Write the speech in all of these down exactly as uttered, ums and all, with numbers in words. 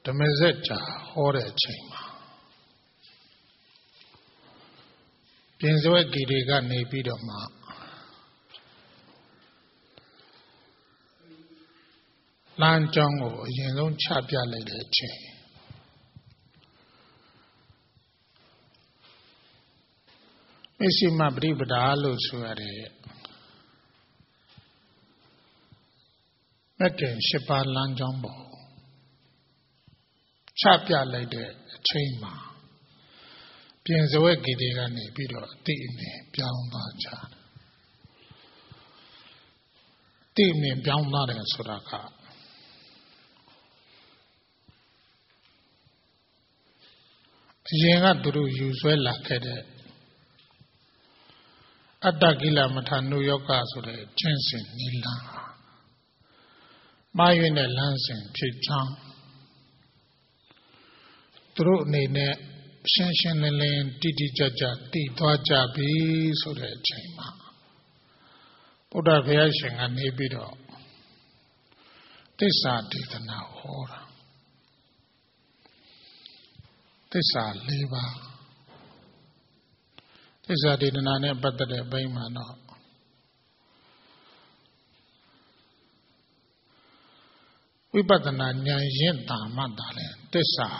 ဓမ္မစကြာဟောတဲ့အချိန်မှာပြင်စွဲဂီတွေကနေပြီးတော့မှလမ်းကြောင်းကိုအရင်ဆုံးချပြလိုက်တဲ့အချိန်မစ္စည်းမပရိပဒါလို့ဆိုရတဲ့မက်ကင်ရှစ်ပါးလမ်းကြောင်းပေါ်ချပြလိုက်တဲ့အချိန်မှာပြင်စွဲဂီတွေကနေပြီးတော့အတိအမြင်ပြောင်းသွားကြတယ်အတိအမြင်ပြောင်းသွားတယ်ဆိုတာကအရင်ကသူတို့ယူဆွဲလာခဲ့တဲ့အတ္တကိလမထာနုယောဂဆိုတဲ့ကျင့်စဉ်နိလန်းမာရွေးတဲ့လမ်းစဉ်ဖြစ်ကြောင်းသူတို့အနေနဲ့ရှင်းရှင်းလင်းလင်းတိတိကျကျသိသွားကြပြီဆိုတဲ့အချိန်မှာဘုရားဘုရားရှင်ကနေပြီးတော့သစ္စာဒေသနာဟောတာသစ္စာ၄ပါးသစ္စာဒေသနာနဲ့ပတ်သက်တဲ့ဘိမှာတော့ဝိပဿနာဉာဏ်ရင့်တာမှသာလေသစ္စာ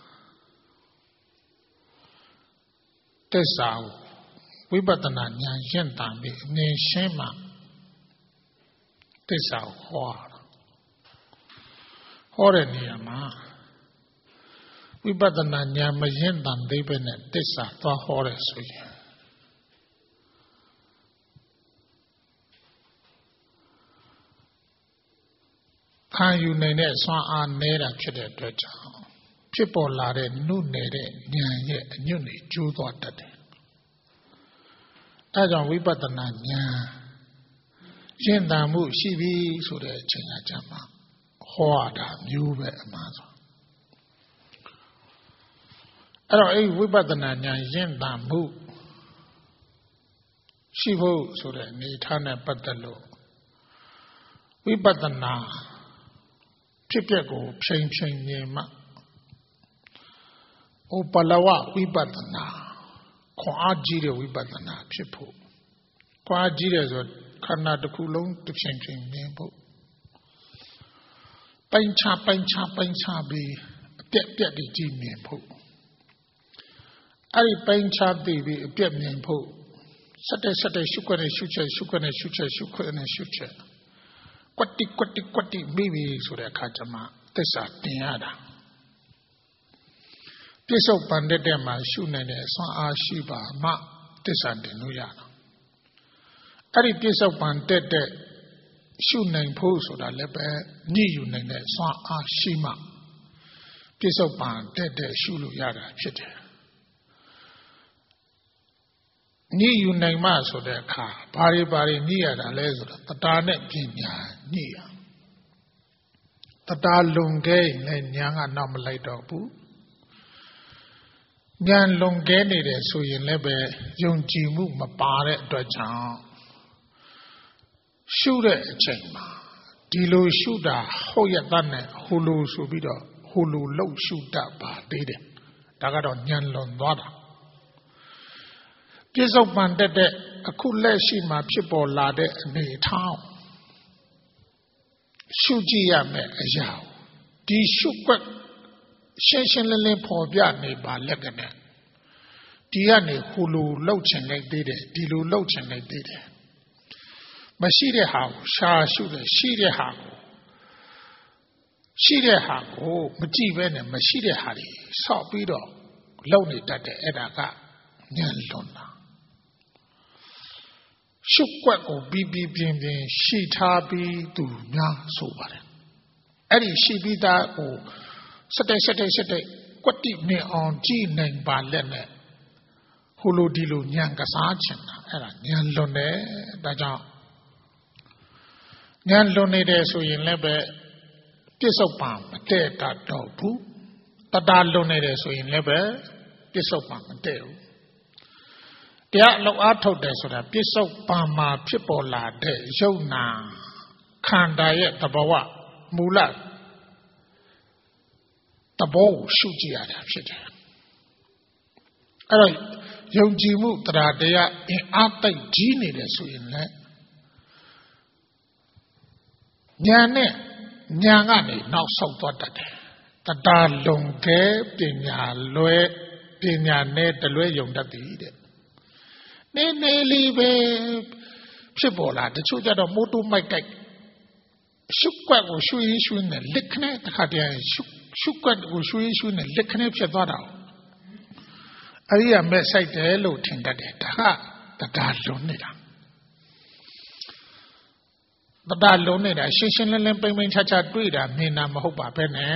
သစ္စာဝိပဿနာဉာဏ်ရင့်တာပြီးအမြင်ရှင်းမှသစ္စာဟောတာဟောတဲ့နေရာမှာဝိပဿနာဉာဏ်မရင့်တာသေးပဲနဲ့သစ္စာသွားဟောတယ်ဆိုရင်ခံယူနိုင်တဲ့ဆွမ်းအားနည်းတာဖြစ်တဲ့အတွက်ကြောင့်ဖြစ်ပေါ်လာတဲ့နုနယ်တဲ့ဉာဏ်ရဲ့အညွန့်တွေကျိုးသွားတတ်တယ်။အဲကြောင့်ဝိပဿနာဉာဏ်ရှင်းတန်မှုရှိပြီဆိုတဲ့အချိန်အကြမှာဟောရတာမျိုးပဲအမှန်ဆို။အဲတော့အဲ့ဝိပဿနာဉာဏ်ရှင်းတန်မှုရှိဖို့ဆိုတဲ့အနေထားနဲ့ပတ်သက်လို့ဝိပဿနာဖြစ်ပျက်ကိုချိန်ချိန်မြင်မှဥပလဝဝိပဿနာခွန်အားကြီးတဲ့ဝိပဿနာဖြစ်ဖို့ခွန်အားကြီးတယ်ဆိုခန္ဓာတစ်ခုလုံးတစ်ချိန်ချိန်မြင်ဖို့ပိုင်းခြားပိုင်းခြားပိုင်းခြားပြီးအပြက်ပြက်ကြည့်မြင်ဖို့အဲ့ဒီပိုင်းခြားသိပြီးအပြက်မြင်ဖို့စတဲ့စတဲ့ရှုခွက်နဲ့ရှုချက်ရှုခွက်နဲ့ရှုချက်ရှုခွက်နဲ့ရှုချက်ကွတ်တိကွတ်တိကွတ်တိမိပြီဆိုတဲ့အခါကျမှသစ္စာတင်ရတာပြစ္ဆုတ်ပန်တဲ့မှာရှုနိုင်တဲ့အစွမ်းအားရှိပါမှသစ္စာတင်လို့ရတာအဲ့ဒီပြစ္ဆုတ်ပန်တဲ့တဲ့ရှုနိုင်ဖို့ဆိုတာလည်းပဲညှိယူနိုင်တဲ့စွမ်းအားရှိမှပြစ္ဆုတ်ပန်တဲ့တဲ့ရှုလို့ရတာဖြစ်တယ်ညှိယူနိုင်မှဆိုတဲ့အခါဘာတွေဘာတွေညှိရတာလဲဆိုတော့တတာနဲ့ပညာညှိရတတာလွန်ခဲ့ရင်ဉာဏ်ကနောက်မလိုက်တော့ဘူးဉာဏ်လွန်ခဲ့နေတယ်ဆိုရင်လည်းပဲယုံကြည်မှုမပါတဲ့အတွက်ကြောင့်ရှုတဲ့အချိန်မှာဒီလိုရှုတာဟုတ်ရတဲ့နဲ့ဟိုလိုဆိုပြီးတော့ဟိုလိုလှုပ်ရှုတတ်ပါသေးတယ်ဒါကတော့ဉာဏ်လွန်သွားတာပြစ္ဆုတ်ပန်တက်တဲ့အခုလက်ရှိမှာဖြစ်ပေါ်လာတဲ့အနေအထားရှုကြည့်ရမယ်အရာဒီရှုွက်ရှင်းရှင်းလင်းလင်းပေါ်ပြနေပါလက်ကနဲ့ဒီကနေဟိုလိုလှုပ်ချင်လိုက်သေးတယ်ဒီလိုလှုပ်ချင်လိုက်သေးတယ်မရှိတဲ့ဟာကိုရှာရှုတယ်ရှိတဲ့ဟာကိုရှိတဲ့ဟာကိုမကြည့်ဘဲနဲ့မရှိတဲ့ဟာတွေဆော့ပြီးတော့လှုပ်နေတတ်တယ်အဲ့ဒါကဉာဏ်လွန်တာရှုွက်ကိုပြီးပြီးပြင်းပြင်းရှိထားပြီးသူများဆိုပါတယ်အဲ့ဒီရှိပြီးသားကိုစတဲ့စတဲ့စတဲ့ကွတ်တိမြင်အောင်ကြည့်နိုင်ပါလက်နဲ့ဟိုလိုဒီလိုဉာဏ်ကစားချင်တာအဲ့ဒါဉာဏ်လွန်တယ်ဒါကြောင့်ဉာဏ်လွန်နေတယ်ဆိုရင်လည်းပဲပြစ္ဆုတ်ပံမတည့်တတ်တော့ဘူးတတလွန်နေတယ်ဆိုရင်လည်းပဲပြစ္ဆုတ်ပံမတည့်ဘူးတရားလောက်အားထုတ်တယ်ဆိုတာပြစ္ဆုတ်ပံမှာဖြစ်ပေါ်လာတဲ့ယုံနာခန္ဓာရဲ့သဘောဝမူလတဘောကိုရှုကြည့်ရတာဖြစ်တယ်အဲ့တော့ယုံကြည်မှုတရားတရားအင်အားတိုက်ကြီးနေတယ်ဆိုရင်လည်းဉာဏ်နဲ့ဉာဏ်ကနေနောက်ဆုတ်သွားတတ်တယ်တရားလုံကဲပညာလွဲပညာနဲ့တလွဲယုံတတ်သည်တဲ့နည်းနည်းလေးပဲဖြစ်ပေါ်လာတချို့ကြတော့မိုးတိုးမိုက်တိုက်ရှုပ်ကွက်ကိုရှုရင်းရှုနေလက်ခနဲ့တခါတည်းရှုရှုပ်ကွက်ကိုရှုရင်းရှုနေလက်ခနဲ့ဖြစ်သွားတာအရိယာမဲ့ဆိုင်တယ်လို့ထင်တတ်တယ်ဒါကတရားလုံနေတာတရားလုံနေတာရှင်းရှင်းလင်းလင်းပိမ့်ပိမ့်ချာချာတွေ့တာမြင်တာမဟုတ်ပါပဲနဲ့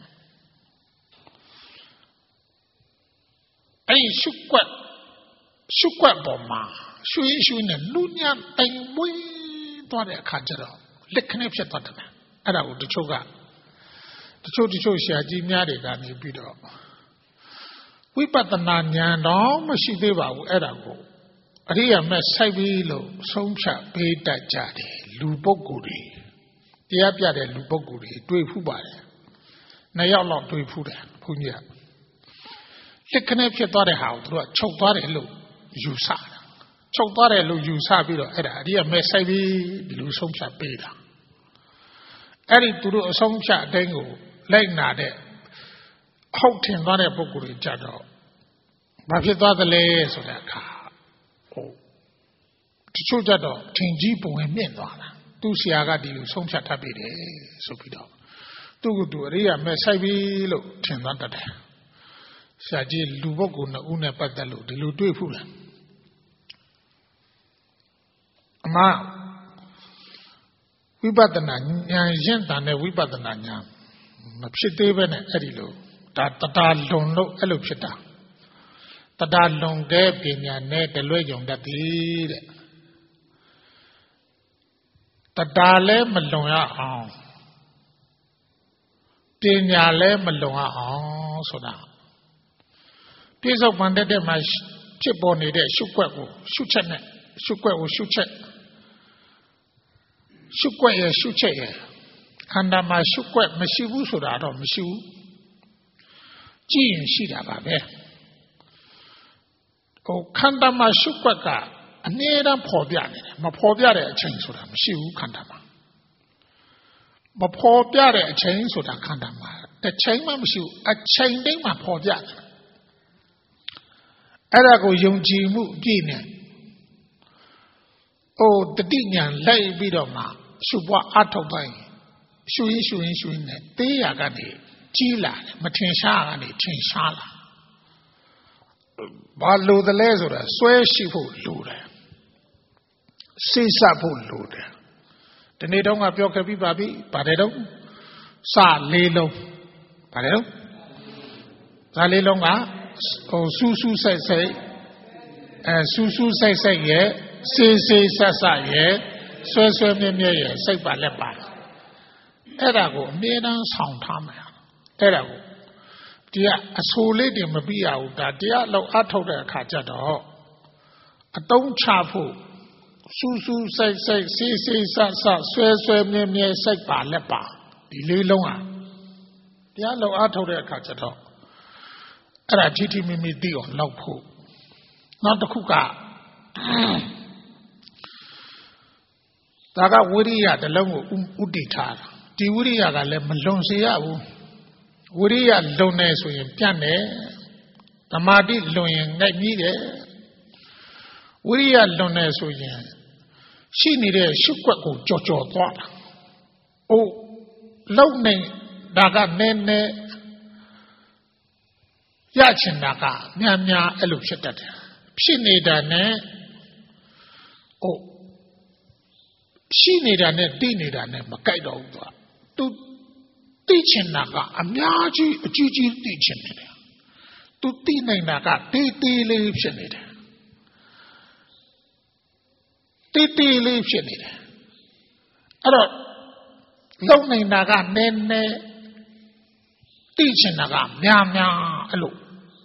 အဲ့ရှုပ်ကွက်ရှုပ်ကွက်ပေါ်မှာရှုရင်းရှုနေလူညံတိုင်မွေးသွားတဲ့အခါကျတော့လက်ခနဲ့ဖြစ်သွားတယ်အဲ့ဒါကိုတချို့ကတချို့တချို့ဆရာကြီးများတွေကနေပြီးတော့ဝိပဿနာဉာဏ်တော့မရှိသေးပါဘူးအဲ့ဒါကိုအရိယာမဲ့စိုက်ပြီးလို့ဆုံးဖြတ်ပေးတတ်ကြတယ်လူပုဂ္ဂိုလ်တွေတရားပြတဲ့လူပုဂ္ဂိုလ်တွေတွေ့ဖူးပါတယ်နှစ်ယောက်လောက်တွေ့ဖူးတယ်ဘုန်းကြီးကလက်ခနဲ့ဖြစ်သွားတဲ့ဟာကိုသူကချုပ်သွားတယ်လို့ယူဆတာချုပ်သွားတယ်လို့ယူဆပြီးတော့အဲ့ဒါအရိယာမဲ့စိုက်ပြီးဒီလိုဆုံးဖြတ်ပေးတာအဲ့ဒီသူတို့အဆုံးဖြတ်အတိုင်းကိုလိုက်နာတဲ့ဟုတ်ထင်သွားတဲ့ပုဂ္ဂိုလ်တွေကြတော့ဘာဖြစ်သွားသလဲဆိုတဲ့အခါဟုတ်တချို့ကြတော့ထင်ကြီးပုံဝင်မြင့်သွားတာသူ့ဆရာကဒီလိုဆုံးဖြတ်တတ်ပြီတယ်ဆိုပြီးတော့သူ့ကိုသူအရိယာမဲ့စိုက်ပြီးလို့ထင်သွားတတ်တယ်ဆရာကြီးလူပုဂ္ဂိုလ်နှစ်ဦးနဲ့ပတ်သက်လို့ဒီလိုတွေ့ဖူးတယ်အမှဝိပဿနာဉာဏ်ရင့်တာနဲ့ဝိပဿနာဉာဏ်မဖြစ်သေးပဲနဲ့အဲ့ဒီလိုဒါတရားလုံလို့အဲ့လိုဖြစ်တာတရားလုံတဲ့ပညာနဲ့တလွဲယုံတတ်သည်တဲ့တရားလည်းမလုံရအောင်ပညာလည်းမလုံရအောင်ဆိုတာပြစ္ဆုတ်ပန်တဲ့မှာဖြစ်ပေါ်နေတဲ့ရှုွက်ကိုရှုချက်နဲ့ရှုွက်ကိုရှုချက်ရှုွက်ရဲ့ရှုချက်ရဲ့ခန္ဓာမှာရှုွက်မရှိဘူးဆိုတာတော့မရှိဘူးကြည့်ရင်ရှိတာပါပဲဟိုခန္ဓာမှာရှုွက်ကအနည်းတမ်းပေါ်ပြနေတယ်မပေါ်ပြတဲ့အချိန်ဆိုတာမရှိဘူးခန္ဓာမှာမပေါ်ပြတဲ့အချိန်ဆိုတာခန္ဓာမှာတစ်ချိန်မှမရှိဘူးအချိန်တိုင်းမှာပေါ်ပြတယ်အဲ့ဒါကိုယုံကြည်မှုအပြည့်နဲ့ဟိုတတိညာလိုက်ပြီးတော့မှရှုပွားအထောက်တိုင်းရှုရင်းရှုရင်းရှုရင်းနဲ့တေးရကနေကြီးလာတယ်မထင်ရှားကနေထင်ရှားလာဘာလို့တလဲဆိုတာစွဲရှိဖို့လိုတယ်စိတ်ဆက်ဖို့လိုတယ်ဒီနေ့တော့ငါပြောခဲ့ပြီးပါပြီပါတယ်တော့စလေးလုံးပါတယ်တော့စလေးလုံးကဟိုစူးစူးဆိုင်ဆိုင်အဲစူးစူးဆိုင်ဆိုင်ရဲ့စေးစေးဆက်ဆက်ရဲ့ဆွဲဆွဲမြဲမြဲရဲ့စိတ်ပါလက်ပါအဲ့ဒါကိုအမြဲတမ်းဆောင်ထားမယ်အဲ့ဒါကိုဒီကအဆိုလေးတွေမပြီးရဘူးဒါတရားလောက်အထုတ်တဲ့အခါကျတော့အတုံးချဖို့စူးစူးဆိုင်ဆိုင်စေးစေးဆက်ဆက်ဆွဲဆွဲမြဲမြဲစိတ်ပါလက်ပါဒီလေးလုံးဟာတရားလောက်အထုတ်တဲ့အခါကျတော့အဲ့ဒါထိထိမိမိသိအောင်လောက်ဖို့နောက်တစ်ခုကဒါကဝိရိယတလုံးကိုဥတည်ထားတာဒီဝိရိယကလည်းမလွန်စေရဘူးဝိရိယလွန်နေဆိုရင်ပြတ်တယ်သမာဓိလွန်ရင်ငိုက်ပြီးတယ်ဝိရိယလွန်နေဆိုရင်ရှိနေတဲ့ရှုွက်ကိုကြော်ကြော်သွားတာအိုးလုံနေဒါကနည်းနည်းရချင်တာကများများအဲ့လိုဖြစ်တတ်တယ်ဖြစ်နေတာနဲ့အိုးရှိနေတာနဲ့သိနေတာနဲ့မကိုက်တော့ဘူးသွားသူသိချင်တာကအများကြီးအကြီးကြီးသိချင်နေတယ်သူသိနေတာကတေးသေးလေးဖြစ်နေတယ်တေးသေးလေးဖြစ်နေတယ်အဲ့တော့လုံနေတာကနည်းနည်းသိချင်တာကများများအဲ့လို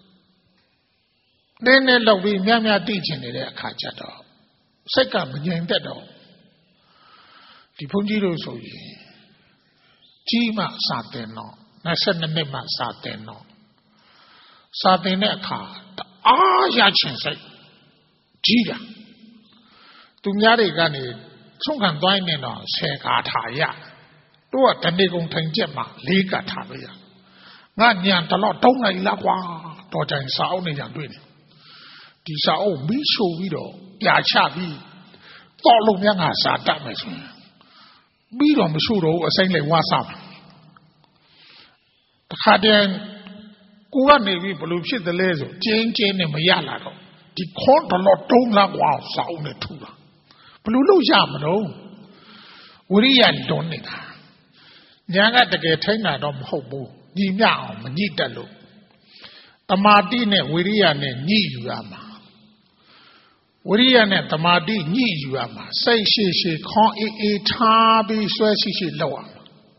နည်းနည်းလောက်ပြီးများများသိချင်နေတဲ့အခါကျတော့စိတ်ကမငြိမ်သက်တော့ဒီဘုန်းကြီးတို့ဆိုရင်ကြီးမှစာတင်တော့နှစ်နှစ်မှစာသင်တော့စာသင်တဲ့အခါအားရချင်စိတ်ကြီးတာသူများတွေကနေဆုံးခံသွားနေတော့ဆယ်ကာထာရတို့ကတဏီကုံထိုင်ချက်မှာလေးကာထာပဲရငါညံတလို့တုံးလိုက်လားကွာတော်ကြိုင်စာအုပ်နဲ့ရံတွေ့တယ်ဒီစာအုပ်မီးရှို့ပြီးတော့ပြာချပြီးတော့လုံးများငါစာတတ်မယ်ဆိုရင်ပြီးတော့မရှိတော့ဘူးအစိမ့်လိုက်ဝါစားမယ်တခါတည်းကိုကနေပြီးဘလို့ဖြစ်တယ်လဲဆိုကျင်းကျင်းနဲ့မရလာတော့ဒီခေါင်းတလို့တုံးလားကွာစာအုပ်နဲ့ထူတာဘလို့လို့ရမလို့ဝိရိယလွန်နေတာညာကတကယ်ထိန်းတာတော့မဟုတ်ဘူးညီမျှအောင်မညှိတက်လို့တမာတိနဲ့ဝိရိယနဲ့ညှိယူရမှာဝိရိယနဲ့တမာတိညှိယူရမှာစိတ်ရှိရှိခေါင်းအေးအေးထားပြီးဆွဲရှိရှိလောက်ရမှာ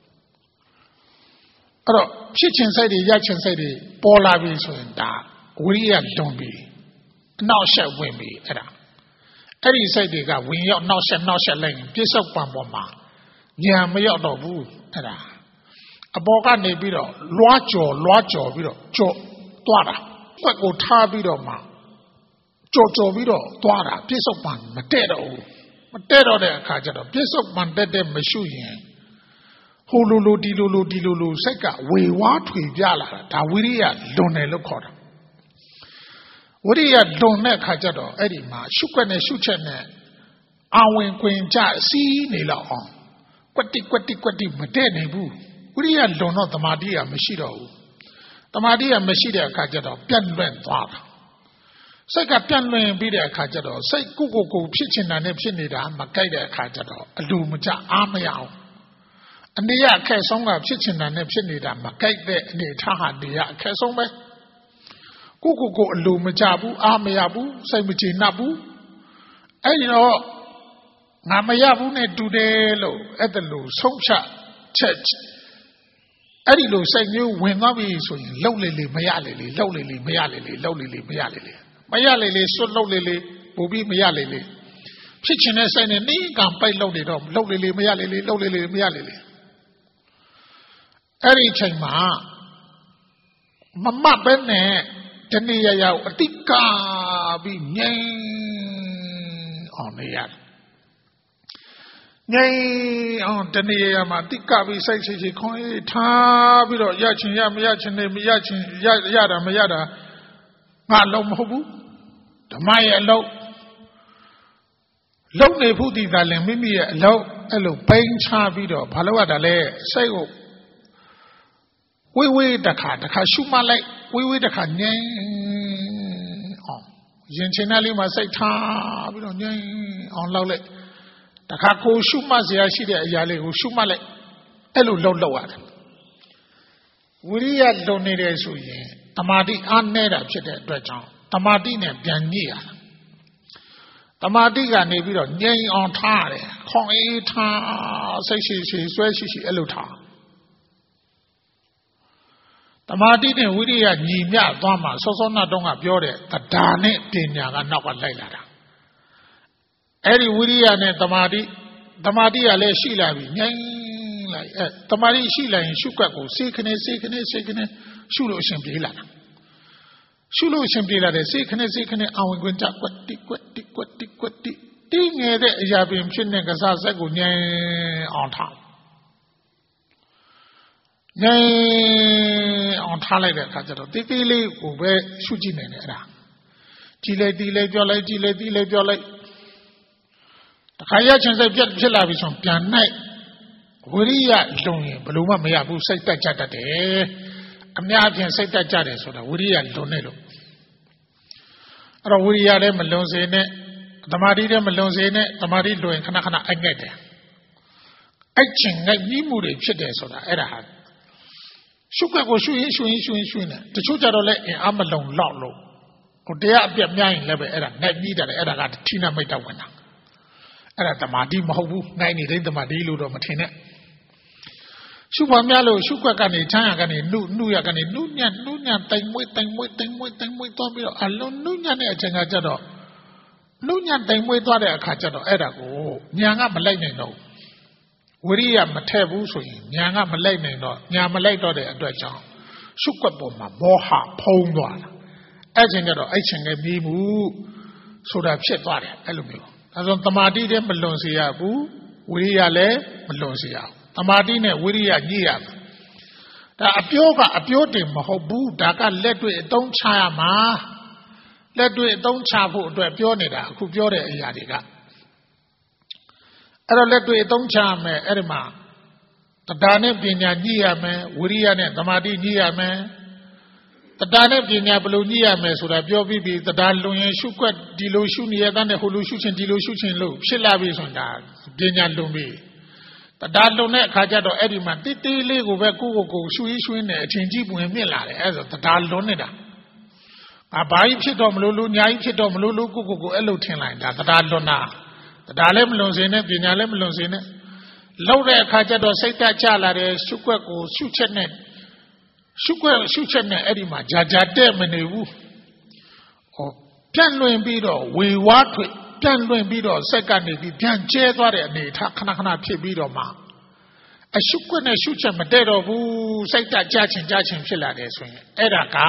အဲ့တော့ဖြစ်ချင်စိတ်တွေရချင်စိတ်တွေပေါ်လာပြီဆိုရင်ဒါဝိရိယလွန်ပြီအနောက်ရှက်ဝင်ပြီအဲ့ဒါအဲ့ဒီစိတ်တွေကဝင်ရောက်နောက်ရှက်နောက်ရှက်လိုက်ရင်ပြစ္ဆုတ်ပံပေါ်မှာဉာဏ်မရောက်တော့ဘူးအဲ့ဒါအပေါ်ကနေပြီးတော့လွှားကြော်လွှားကြော်ပြီးတော့ကြော်သွားတာကွက်ကိုထားပြီးတော့မှကြော်ကြော်ပြီးတော့သွားတာပြစ္ဆုတ်ပံမတည့်တော့ဘူးမတည့်တော့တဲ့အခါကျတော့ပြစ္ဆုတ်ပံတက်တဲ့မရှိရင်ဟိုလိုလိုဒီလိုလိုဒီလိုလိုစိတ်ကဝေဝါးထွေပြလာတာဒါဝိရိယလွန်တယ်လို့ခေါ်တာဝိရိယလွန်တဲ့အခါကျတော့အဲ့ဒီမှာရှုွက်နဲ့ရှုချက်နဲ့အာဝင်ကွင်ကြစီးနေလောက်အောင်ကွက်တိကွက်တိကွက်တိမတည့်နိုင်ဘူးဝိရိယလွန်တော့တမာတိကမရှိတော့ဘူးတမာတိကမရှိတဲ့အခါကျတော့ပြန့်လွင့်သွားတာစိတ်ကပြန့်လွင့်ပြီးတဲ့အခါကျတော့စိတ်ကိုကိုကိုဖြစ်ချင်တာနဲ့ဖြစ်နေတာမကြိုက်တဲ့အခါကျတော့အလိုမကျအားမရအောင်အနေရအခက်ဆုံးကဖြစ်ချင်တာနဲ့ဖြစ်နေတာမကြိုက်တဲ့အနေထားဟာနေရအခက်ဆုံးပဲကိုကိုကိုအလိုမကျဘူးအားမရဘူးစိတ်မကျေနပ်ဘူးအဲ့ဒီတော့ငါမရဘူးနဲ့တူတယ်လို့အဲ့ဒါလို့ဆုံးဖြတ်ချက်အဲ့ဒီလိုစိတ်မျိုးဝင်သွားပြီဆိုရင်လှုပ်လေလေမရလေလေလှုပ်လေလေမရလေလေလှုပ်လေလေမရလေလေမရလေလေစွတ်လှုပ်လေလေပို့ပြီးမရလေလေဖြစ်ချင်တဲ့စိတ်နဲ့နှင်းကံပိတ်လှုပ်နေတော့လှုပ်လေလေမရလေလေလှုပ်လေလေမရလေလေအဲ့ဒီချိန်မှာမမတ်ပဲနဲ့တဏှာရောက်အတိကပြီးငြိမ်အောင်နေရတယ်ငြိမ်အောင်တဏှာရမှာတိကပြီးစိတ်ရှိရှိခွန်အေးထားပြီးတော့ရချင်ရမရချင်နေမရချင်ရရတာမရတာငါလုံးမဟုတ်ဘူးဓမ္မရဲ့အလုံးလုံးနေဖို့ဒီကလည်းမိမိရဲ့အလုံးအဲ့လိုပိန်းချပြီးတော့ဘာလို့ရတာလဲစိတ်ကိုဝေးဝေးတခါတခါရှုမှတ်လိုက်ဝေးဝေးတခါငြိမ်အောင်ရင်ချင်တဲ့လေးမှာစိတ်ထားပြီးတော့ငြိမ်အောင်လောက်လိုက်တခါကိုရှုမှတ်စရာရှိတဲ့အရာလေးကိုရှုမှတ်လိုက်အဲ့လိုလှုပ်လှုပ်ရတယ်ဝိရိယလုံနေတယ်ဆိုရင်တမာတိအားနည်းတာဖြစ်တဲ့အတွက်ကြောင့်တမာတိနဲ့ပြန်ညှိရတာတမာတိကနေပြီးတော့ငြိမ်အောင်ထားရတယ်ခေါင်းအေးထားစိတ်ရှိရှိဆွဲရှိရှိအဲ့လိုထားတမာတိနဲ့ဝိရိယညီမျှသွားမှစောစောနာတုန်းကပြောတဲ့တရားနဲ့ပညာကနောက်ကလိုက်လာတာအဲ့ဒီဝိရိယနဲ့တမာတိတမာတိကလည်းရှိလာပြီငြိမ်လိုက်အဲတမာတိရှိလာရင်ရှုွက်ကိုစေခနဲ့စေခနဲ့စေခနဲ့ရှုလို့အရှင်ပြေးလာတာရှုလို့အရှင်ပြေးလာတယ်စေခနဲ့စေခနဲ့အဝင်ကွင်းကြကွက်တိကွက်တိကွက်တိကွက်တိတင်းငယ်တဲ့အရာပင်ဖြစ်တဲ့ကစားဆက်ကိုငြိမ်အောင်ထားငြိမ်အောင်ထားလိုက်တဲ့အခါကျတော့တိတိလေးကိုပဲရှုကြည့်နေတယ်အဲ့ဒါကြည်လိုက်တီးလိုက်ပြောလိုက်ကြည်လိုက်တီးလိုက်ပြောလိုက်တခါရချင်စိတ်ပြတ်ဖြစ်လာပြီဆိုပြန်နိုင်ဝိရိယလုံရင်ဘလို့မှမရဘူးစိတ်တက်ကြတတ်တယ်အများဖြင့်စိတ်တက်ကြတယ်ဆိုတာဝိရိယလုံနေလို့အဲ့တော့ဝိရိယလည်းမလုံစေနဲ့သမာဓိလည်းမလုံစေနဲ့သမာဓိလုံရင်ခဏခဏအိုက်ငိုက်တယ်အိုက်ချင်ငိုက်ပြီးမှုတွေဖြစ်တယ်ဆိုတာအဲ့ဒါဟာရှုပ်ကိုရှုရင်ရှုရင်ရှုရင်ရှုရင်တချို့ကြတော့လည်းအင်အားမလုံလောက်လို့ဟိုတရားအပြတ်များရင်လည်းပဲအဲ့ဒါငိုက်ပြီးတယ်အဲ့ဒါကဌိနမိတ်တဝင်တာအဲ့ဒါတမာတိမဟုတ်ဘူးငိုင်းနေတဲ့တမာတိလို့တော့မထင်နဲ့ရှုပ်ပါများလို့ရှုပ်ွက်ကနေချမ်းရကနေနှုနှုရကနေနှုညံ့နှုညံ့တိုင်မွေးတိုင်မွေးတိုင်မွေးတိုင်မွေးသွားပြီးတော့အလုံးနှုညံ့တဲ့အချိန်ကကြတော့နှုညံ့တိုင်မွေးသွားတဲ့အခါကျတော့အဲ့ဒါကိုညာကမလိုက်နိုင်တော့ဝဝိရိယမထည့်ဘူးဆိုရင်ညာကမလိုက်နိုင်တော့ညာမလိုက်တော့တဲ့အတွက်ကြောင့်ရှုွက်ပေါ်မှာမောဟဖုံးသွားတာအဲ့ချိန်ကျတော့အဲ့ချိန်နဲ့ပြီးမှုဆိုတာဖြစ်သွားတယ်အဲ့လိုမျိုးဒါဆိုတမာတိတည်းမလွန်စေရဘူးဝိရိယလည်းမလွန်စေရဘူးတမာတိနဲ့ဝိရိယညှိရမယ်ဒါအပြောကအပြောတင်မဟုတ်ဘူးဒါကလက်တွေ့အသုံးချရမှာလက်တွေ့အသုံးချဖို့အတွက်ပြောနေတာအခုပြောတဲ့အရာတွေကအဲ့တော့လက်တွေ့အသုံးချရမယ်အဲ့ဒီမှာတရားနဲ့ပညာညှိရမယ်ဝိရိယနဲ့တမာတိညှိရမယ်တရားနဲ့ပညာဘယ်လိုညှိရမယ်ဆိုတာပြောပြီးပြီတရားလွန်ရင်ရှုွက်ဒီလိုရှုနေရတဲ့ဟိုလိုရှုချင်းဒီလိုရှုချင်းလို့ဖြစ်လာပြီဆိုတာပညာလွန်ပြီတရားလွန်တဲ့အခါကျတော့အဲ့ဒီမှာတိတိလေးကိုပဲကိုကိုကိုရှုရင်းရှုရင်းနဲ့အချင်းကြီးပွင့်မြင့်လာတယ်အဲ့ဆိုတရားလွန်နေတာငါဘာကြီးဖြစ်တော့မလို့လို့ညာကြီးဖြစ်တော့မလို့လို့ကိုကိုကိုအဲ့လိုထင်လိုက်တာတရားလွန်တာတရားလည်းမလွန်စေနဲ့ပညာလည်းမလွန်စေနဲ့လောက်တဲ့အခါကျတော့စိတ်တက်ကြလာတယ်ရှုွက်ကိုရှုချက်နဲ့ရှုွက်ရှုချက်နဲ့အဲ့ဒီမှာဂျာဂျာတဲ့မနေဘူးဟောပြန့်လွင်ပြီးတော့ဝေဝါးထွေပြန့်လွင်ပြီးတော့စက်ကနေပြီးပြန်ကျဲသွားတဲ့အနေထားခဏခဏဖြစ်ပြီးတော့မှအရှုွက်နဲ့ရှုချက်မတည့်တော့ဘူးစိတ်တက်ကြချင်ကြချင်ဖြစ်လာတယ်ဆိုရင်အဲ့ဒါက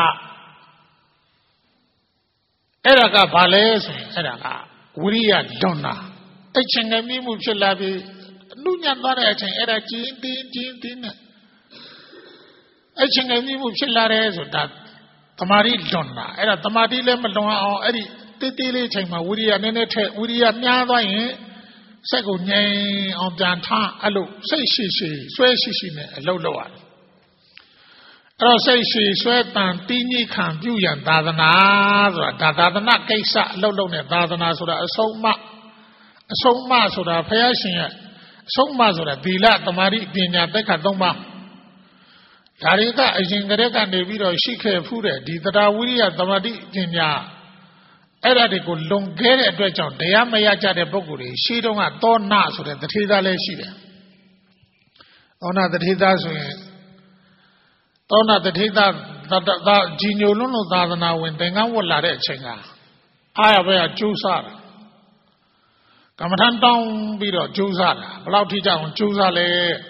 အဲ့ဒါကဘာလဲဆိုရင်အဲ့ဒါကဝိရိယလွန်တာအဲ့ချင်းငယ်မိမှုဖြစ်လာပြီးလူညံသွားတဲ့အချိန်အဲ့ဒါကျင်းတင်းကျင်းတင်းနဲ့အဲ့ချင်းငယ်မိမှုဖြစ်လာတယ်ဆိုတာတမာတိလွန်တာအဲ့ဒါတမာတိလည်းမလွန်အောင်အဲ့ဒီတိတိလေးချိန်မှာဝိရိယနည်းနည်းထက်ဝိရိယများသွားရင်စိတ်ကိုငြိမ်အောင်ပြန်ထားအဲ့လိုစိတ်ရှိရှိဆွဲရှိရှိနဲ့အလုပ်လုပ်ရတယ်အဲ့တော့စိတ်ရှိဆွဲတန်တင်းကြီးခံပြုရန်သာသနာဆိုတာဒါသာသနာကိစ္စအလုပ်လုပ်တဲ့သာသနာဆိုတာအဆုံးမအဆုံးမဆိုတာဘုရားရှင်ရဲ့အဆုံးမဆိုတာသီလသမာဓိပညာသက်ခါသုံးပါးဒါတွေကအရင်ကတည်းကနေပြီးတော့ရှိခဲ့ဖူးတဲ့ဒီတရားဝိရိယသမာဓိပညာအဲ့ဒါတွေကိုလွန်ခဲ့တဲ့အတွက်ကြောင့်တရားမရကြတဲ့ပုဂ္ဂိုလ်တွေရှေးတုန်းကသောနာဆိုတဲ့တထေသားလည်းရှိတယ်သောနာတထေသားဆိုရင်သောနာတထေသားသာဂျီညိုလွန်းလို့သာသနာဝင်သင်္ကန်းဝတ်လာတဲ့အချိန်ကအားရပဲကျိုးစားတာကမ္မထန်တောင်းပြီးတော့ကျိုးစားတာဘယ်လောက်ထိကြအောင်ကျိုးစားလဲ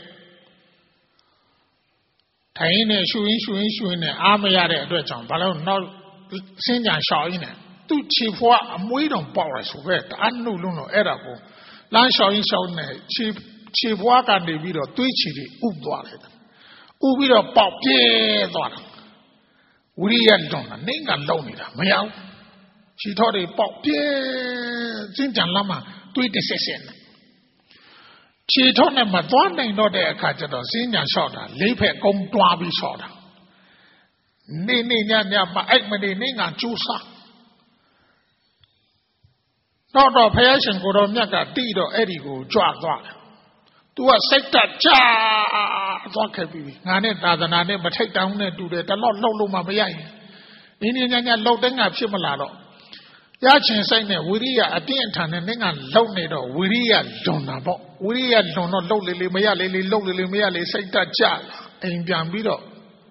ထိုင်နေရှူရင်းရှူရင်းရှူရင်းနဲ့အားမရတဲ့အတွက်ကြောင့်ဘာလို့နောက်စင်းကြံရှောက်ရင်းနဲ့သူ့ခြေဖွားအမွေးတော်ပေါက်ရဆိုပဲတအားနှုတ်လုံးတော့အဲ့ဒါကိုလမ်းရှောက်ရင်းရှောက်နေခြေခြေဖွားကနေပြီးတော့သွေးခြေတွေဥသွားတယ်ဥပြီးတော့ပေါက်ပြဲသွားတာဝိရိယလွန်တာနေကလုံနေတာမရဘူးခြေထောက်တွေပေါက်ပြဲစင်းကြံလမ်းမှာတွေးတဆက်ဆက်နဲ့ခြေထောက်နဲ့မသွားနိုင်တော့တဲ့အခါကျတော့စင်းညာလျှောက်တာလေးဖက်ကုန်းတွားပြီးလျှောက်တာနေနေညညမအဲ့မနေနေငါကျူးစားတော့တော့ဖယားရှင်ကိုတော်မြတ်ကတိတော့အဲ့ဒီကိုကြွသွားတယ်သူကစိတ်တကြသွားခဲ့ပြီငါနဲ့သာသနာနဲ့မထိတ်တောင်းနဲ့တူတယ်တလောက်လှုပ်လို့မှမရရင်နေနေညညလှုပ်တဲ့ငါဖြစ်မလာတော့ရချင်စိတ်နဲ့ဝိရိယအပြင်းအထန်နဲ့နင်းကလှုပ်နေတော့ဝိရိယလွန်တာပေါ့ဝိရိယလွန်တော့လှုပ်လေလေမရလေလေလှုပ်လေလေမရလေစိတ်တကြအိမ်ပြန်ပြီးတော့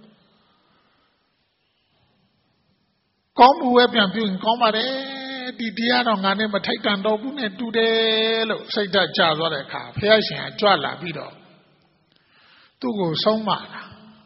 ကောင်းမှုပဲပြန်ပြုရင်ကောင်းပါတယ်ဒီတရားတော့ငါနဲ့မထိုက်တန်တော့ဘူးနဲ့တူတယ်လို့စိတ်တကြသွားတဲ့အခါဘုရားရှင်ကကြွလာပြီးတော့သူ့ကိုဆုံးမတာ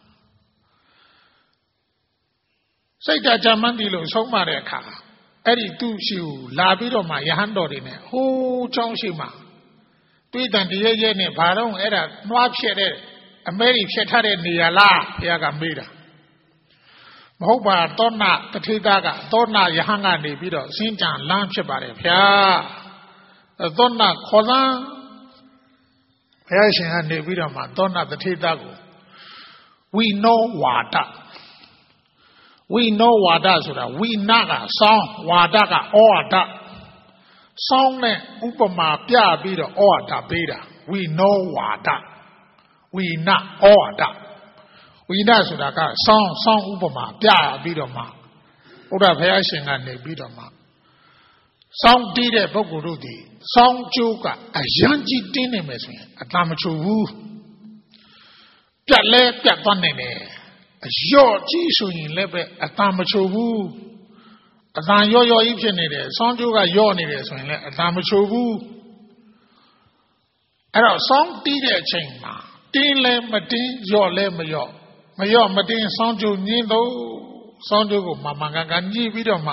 စိတ်တကြမှန်းပြီလို့ဆုံးမတဲ့အခါအဲ့ဒီသူ့ရှိကိုလာပြီးတော့မှယဟန်တော်တွေနဲ့ဟိုးချောင်းရှိမှတွေးတန်တရဲရဲနဲ့ဘာတော့အဲ့ဒါနှွားဖြစ်တဲ့အမဲကြီးဖြစ်ထားတဲ့နေရာလားဘုရားကမေးတာမဟုတ်ပါသောနာတထေသားကသောနာယဟန်ကနေပြီးတော့စင်းကြံလမ်းဖြစ်ပါတယ်ဗျာသောနာခေါ်လန်းဘုရားရှင်ကနေပြီးတော့မှသောနာတထေသားကိုဝိနောဝါဒဝိနောဝါဒဆိုတာဝိနာကစောင်းဝါဒကဩဝါဒစောင်းနဲ့ဥပမာပြပြီးတော့ဩဝါဒပေးတာဝိနောဝါဒဝိနာဩဝါဒဝိနာဆိုတာကစောင်းစောင်းဥပမာပြပြီးတော့မှဘုရားဘုရားရှင်ကနေပြီးတော့မှစောင်းတီးတဲ့ပုဂ္ဂိုလ်တို့ဒီစောင်းကျိုးကအယံကြီးတင်းနေမယ်ဆိုရင်အတမချူဘူးပြတ်လဲပြတ်သွားနိုင်တယ်အယော့ကြီးဆိုရင်လည်းပဲအတမချိုဘူးအတန်ရော့ရော့ကြီးဖြစ်နေတယ်ဆောင်းကျိုးကယော့နေတယ်ဆိုရင်လည်းအတမချိုဘူးအဲ့တော့စောင်းတီးတဲ့အချိန်မှာတင်းလဲမတင်းရော့လဲမရော့မရော့မတင်းစောင်းကျုံညင်းတော့စောင်းကျုံကိုမမကန်ကန်ညှိပြီးတော့မှ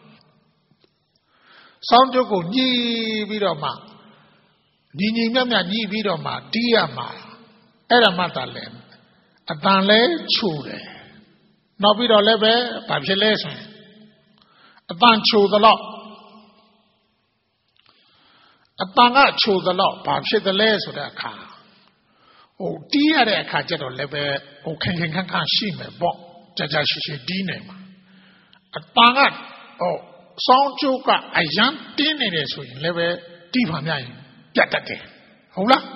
စောင်းကျုံကိုညှိပြီးတော့မှညီညီမြတ်မြတ်ညှိပြီးတော့မှတီးရမှာအဲ့ဒါမှသာလဲအတန်လဲချိုတယ်နောက်ပြီးတော့လည်းပဲဘာဖြစ်လဲဆိုရင်အတန်ချိုသလောက်အတန်ကချိုသလောက်ဘာဖြစ်တယ်လဲဆိုတဲ့အခါဟိုတီးရတဲ့အခါကျတော့လည်းပဲဟိုခင်ခင်ခန့်ခန့်ရှိမယ်ပေါ့ကြာကြာရှိရှိတီးနေမှာအတန်ကဟိုစောင်းကျိုးကအရန်တင်းနေတယ်ဆိုရင်လည်းပဲတီးပါများရင်ပြတ်တတ်တယ်ဟုတ်လား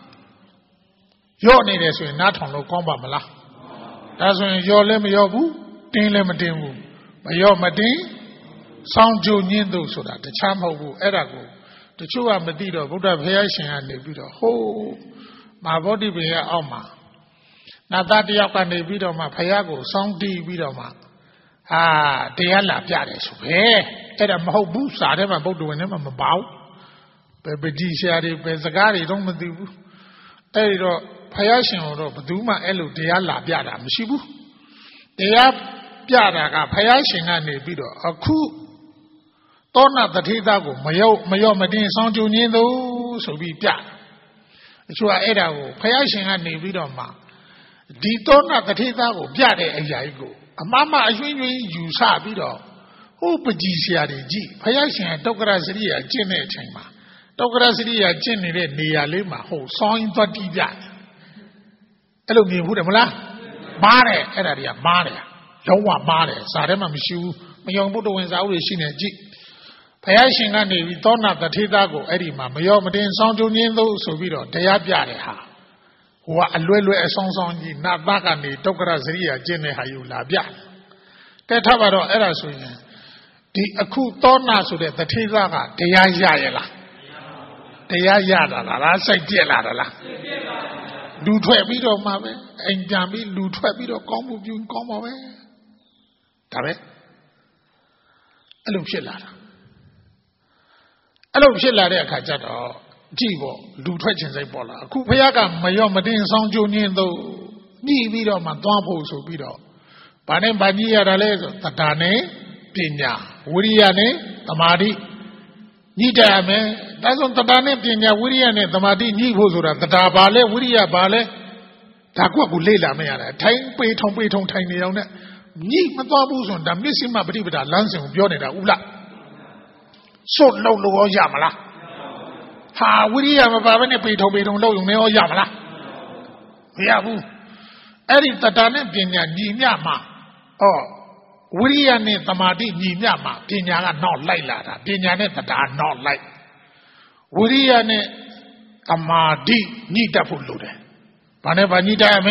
ရော့နေတယ်ဆိုရင်နားထောင်လို့ကောင်းပါမလားဒါဆိုရင်ရော့လည်းမရော့ဘူးတင်းလည်းမတင်းဘူးမရော့မတင်းစောင်းကျိုးညင်းတို့ဆိုတာတခြားမဟုတ်ဘူးအဲ့ဒါကိုတချို့ကမသိတော့ဗုဒ္ဓဘုရားရှင်ကနေပြီးတော့ဟိုးမဟာဗောဓိပင်ရဲ့အောက်မှာနာသတယောက်ကနေပြီးတော့မှဘုရားကိုစောင်းတီးပြီးတော့မှဟာတရားလာပြတယ်ဆိုပဲအဲ့ဒါမဟုတ်ဘူးစာထဲမှာဗုဒ္ဓဝင်ထဲမှာမပါဘူးဘယ်ပကြီးရှာတွေဘယ်စကားတွေတော့မသိဘူးအဲ့ဒီတော့ဘုရားရှင်တော့ဘယ်သူမှအဲ့လိုတရားလာပြတာမရှိဘူးတရားပြတာကဘုရားရှင်ကနေပြီးတော့အခုသောနာတထေသားကိုမရောမရောမတင်းဆောင်ကြုံညင်းသူဆိုပြီးပြအချို့ကအဲ့ဒါကိုဘုရားရှင်ကနေပြီးတော့မှဒီသောနာတထေသားကိုပြတဲ့အရာကြီးကိုအမှားမှအရွှင်ရွှင်ယူဆပြီးတော့ဟိုပကြီးဆရာတွေကြည့်ဘုရားရှင်တုတ်ကရစရိယာကျင့်တဲ့အချိန်မှာတုတ်ကရစရိယာကျင့်နေတဲ့နေရာလေးမှာဟိုစောင်းရင်သွားတီးပြအဲ့လိုမြင်ဘူးတယ်မလားမားတယ်အဲ့ဒါတွေကမားတယ်လုံးဝမားတယ်စာထဲမှာမရှိဘူးမယုံဘုဒ္ဓဝင်စာဥတွေရှိနေကြည့်ဘုရားရှင်ကနေပြီးသောနာတထေသားကိုအဲ့ဒီမှာမရောမတင်ဆောင်ကြုံရင်းသို့ဆိုပြီးတော့တရားပြတယ်ဟာဟိုကအလွဲလွဲအဆောင်ဆောင်ကြီးနာသကနေတုတ်ကရစရိယာကျင့်တဲ့ဟာယူလာပြတယ်ကဲထားပါတော့အဲ့ဒါဆိုရင်ဒီအခုသောနာဆိုတဲ့တထေသားကတရားရရဲ့လားတရားရတာလားစိတ်ပြက်လာတာလားလူထွက်ပြီးတော့မှပဲအိမ်ပြန်ပြီးလူထွက်ပြီးတော့ကောင်းမှုပြုကောင်းပါပဲဒါပဲအဲ့လိုဖြစ်လာတာအဲ့လိုဖြစ်လာတဲ့အခါကျတော့ကြည့်ပေါ့လူထွက်ခြင်းစိတ်ပေါ်လာအခုဘုရားကမရောမတင်ဆောင်ကြုံညင်းတော့ညှိပြီးတော့မှသွားဖို့ဆိုပြီးတော့ဘာနဲ့ဘာညှိရတာလဲဆိုတဏှာနဲ့ပညာဝိရိယနဲ့သမာဓိညှိတယ်မယ်ဒါဆိုတဏှာနဲ့ပညာဝိရိယနဲ့သမာဓိညှိဖို့ဆိုတာတဏှာဘာလဲဝိရိယဘာလဲဒါကွက်ကိုလေ့လာမရတာထိုင်ပေထုံပေထုံထိုင်နေအောင်နဲ့ညှိမသွားဘူးဆိုတော့ဒါမစ္စည်းမပฏิပဒါလမ်းစဉ်ကိုပြောနေတာဥလားစွတ်လုံးလို့ရောရမလားဟာဝိရိယမပါဘဲနဲ့ပေထုံပေထုံလောက်ရုံနဲ့ရောရမလားမရဘူးအဲ့ဒီတဏှာနဲ့ပညာညီမျှမှာဩဝိရိယနဲ့သမာဓိညီမျှမှာပညာကနောက်လိုက်လာတာပညာနဲ့တဏှာနောက်လိုက်ဝိရိယနဲ့သမာဓိညှိတတ်ဖို့လိုတယ်ဘာနဲ့ဘာညှိတတ်ရမလဲ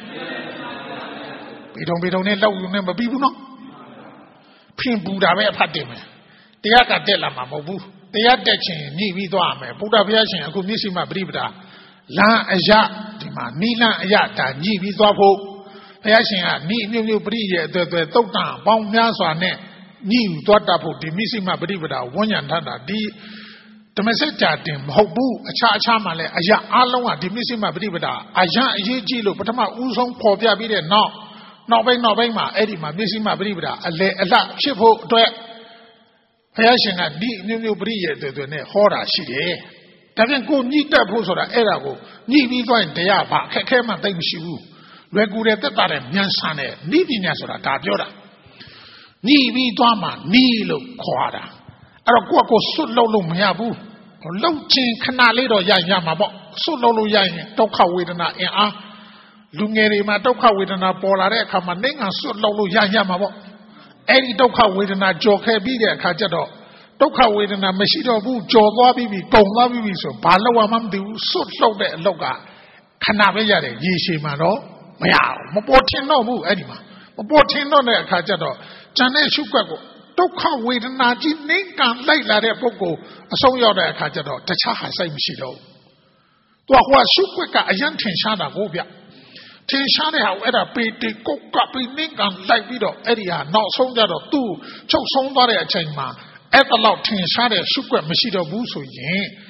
ပေထုံပေထုံနဲ့လောက်ရုံနဲ့မပြီးဘူးနော်ဖင်ပူတာပဲအဖတ်တင်မယ်တရားကတက်လာမှာမဟုတ်ဘူးတရားတက်ခြင်းညှိပြီးသွားရမယ်ဘုရားဘုရားရှင်အခုမျက်စိမှပရိပဒါလမ်းအရဒီမှာနိလန်းအရဒါညှိပြီးသွားဖို့ဘုရားရှင်ကနိအမျိုးမျိုးပရိရဲ့အသွဲသွဲတုတ်တန်ပေါင်းများစွာနဲ့ညှိယူသွားတတ်ဖို့ဒီမျက်စိမှပရိပဒါဝဉ္ဉဏ်ထတာဒီဓမ္မစကြာတင်မဟုတ်ဘူးအခြားအခြားမှလည်းအရာအလုံးကဒီမျက်စိမှပရိပဒါအရန်အရေးကြီးလို့ပထမဦးဆုံးပေါ်ပြပြီးတဲ့နောက်နောက်ပိုင်းနောက်ပိုင်းမှာအဲ့ဒီမှာမျက်စိမှပရိပဒါအလေအလှဖြစ်ဖို့အတွက်ဘုရားရှင်ကဒီအမျိုးမျိုးပရိရဲ့တွေနဲ့ဟောတာရှိတယ်။ဒါပြန်ကိုညှိတက်ဖို့ဆိုတာအဲ့ဒါကိုညှိပြီးသွားရင်တရားဘာအခက်ခဲမှသိမရှိဘူး။လွယ်ကူတယ်သက်သာတယ်မြန်ဆန်တယ်ဤပညာဆိုတာဒါပြောတာ။ညှိပြီးသွားမှနီးလို့ခေါ်တာ။အဲ့တော့ကိုယ့်ကိုစွတ်လုံးလို့မရဘူး။လှုပ်ခြင်းခဏလေးတော့ရရမှာပေါ့။စွတ်လုံးလို့ရရင်ဒုက္ခဝေဒနာအင်အားလူငယ်တွေမှာဒုက္ခဝေဒနာပေါ်လာတဲ့အခါမှာနှိမ့်ငံစွတ်လုံးလို့ရရမှာပေါ့။အဲ့ဒီဒုက္ခဝေဒနာကြော်ခဲ့ပြီးတဲ့အခါကျတော့ဒုက္ခဝေဒနာမရှိတော့ဘူးကြော်သွားပြီးပြီကုံသွားပြီးပြီဆိုဘာလို့မှမသိဘူးစွတ်လှုပ်တဲ့အလောက်ကခဏပဲရတယ်ရေရှည်မှာတော့မရဘူးမပေါ်ထင်တော့ဘူးအဲ့ဒီမှာမပေါ်ထင်တော့တဲ့အခါကျတော့ဉာဏ်နဲ့ရှုွက်ကိုဒုက္ခဝေဒနာကြီးနှိမ့်ကန်လိုက်လာတဲ့ပုဂ္ဂိုလ်အဆုံးရောက်တဲ့အခါကျတော့တခြားဟာစိတ်မရှိတော့ဘူးသူကဟိုရှုွက်ကအယံထင်ရှားတာကိုဗျထင်ရှားတဲ့ဟာကိုအဲ့ဒါပေတေကုတ်ကပိနှိမ့်ကန်လိုက်ပြီးတော့အဲ့ဒီဟာနောက်ဆုံးကြတော့သူ့ချုပ်ဆုံးသွားတဲ့အချိန်မှာအဲ့ဒါလောက်ထင်ရှားတဲ့ရှုွက်မရှိတော့ဘူးဆိုရင်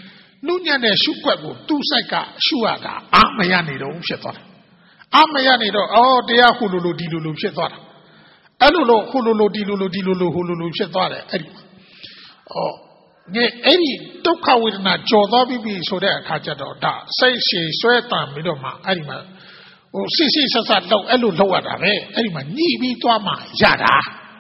နုညံ့တဲ့ရှုွက်ကိုသူ့စိုက်ကရှုရတာအာမရနေတော့ဖြစ်သွားတယ်အာမရနေတော့အော်တရားဟူလိုလိုဒီလိုလိုဖြစ်သွားတာအဲ့လိုလိုဟူလိုလိုဒီလိုလိုဒီလိုလိုဟူလိုလိုဖြစ်သွားတယ်အဲ့ဒီအော်ငဲအဲ့ဒီဒုက္ခဝေဒနာကြော်သွားပြီးပြီဆိုတဲ့အခါကျတော့ဒါစိတ်ရှည်ဆွဲတန်ပြီးတော့မှအဲ့ဒီမှာဟိုစိစိဆက်ဆက်လောက်အဲ့လိုလောက်ရတာပဲအဲ့ဒီမှာညှိပြီးသွားမှရတာ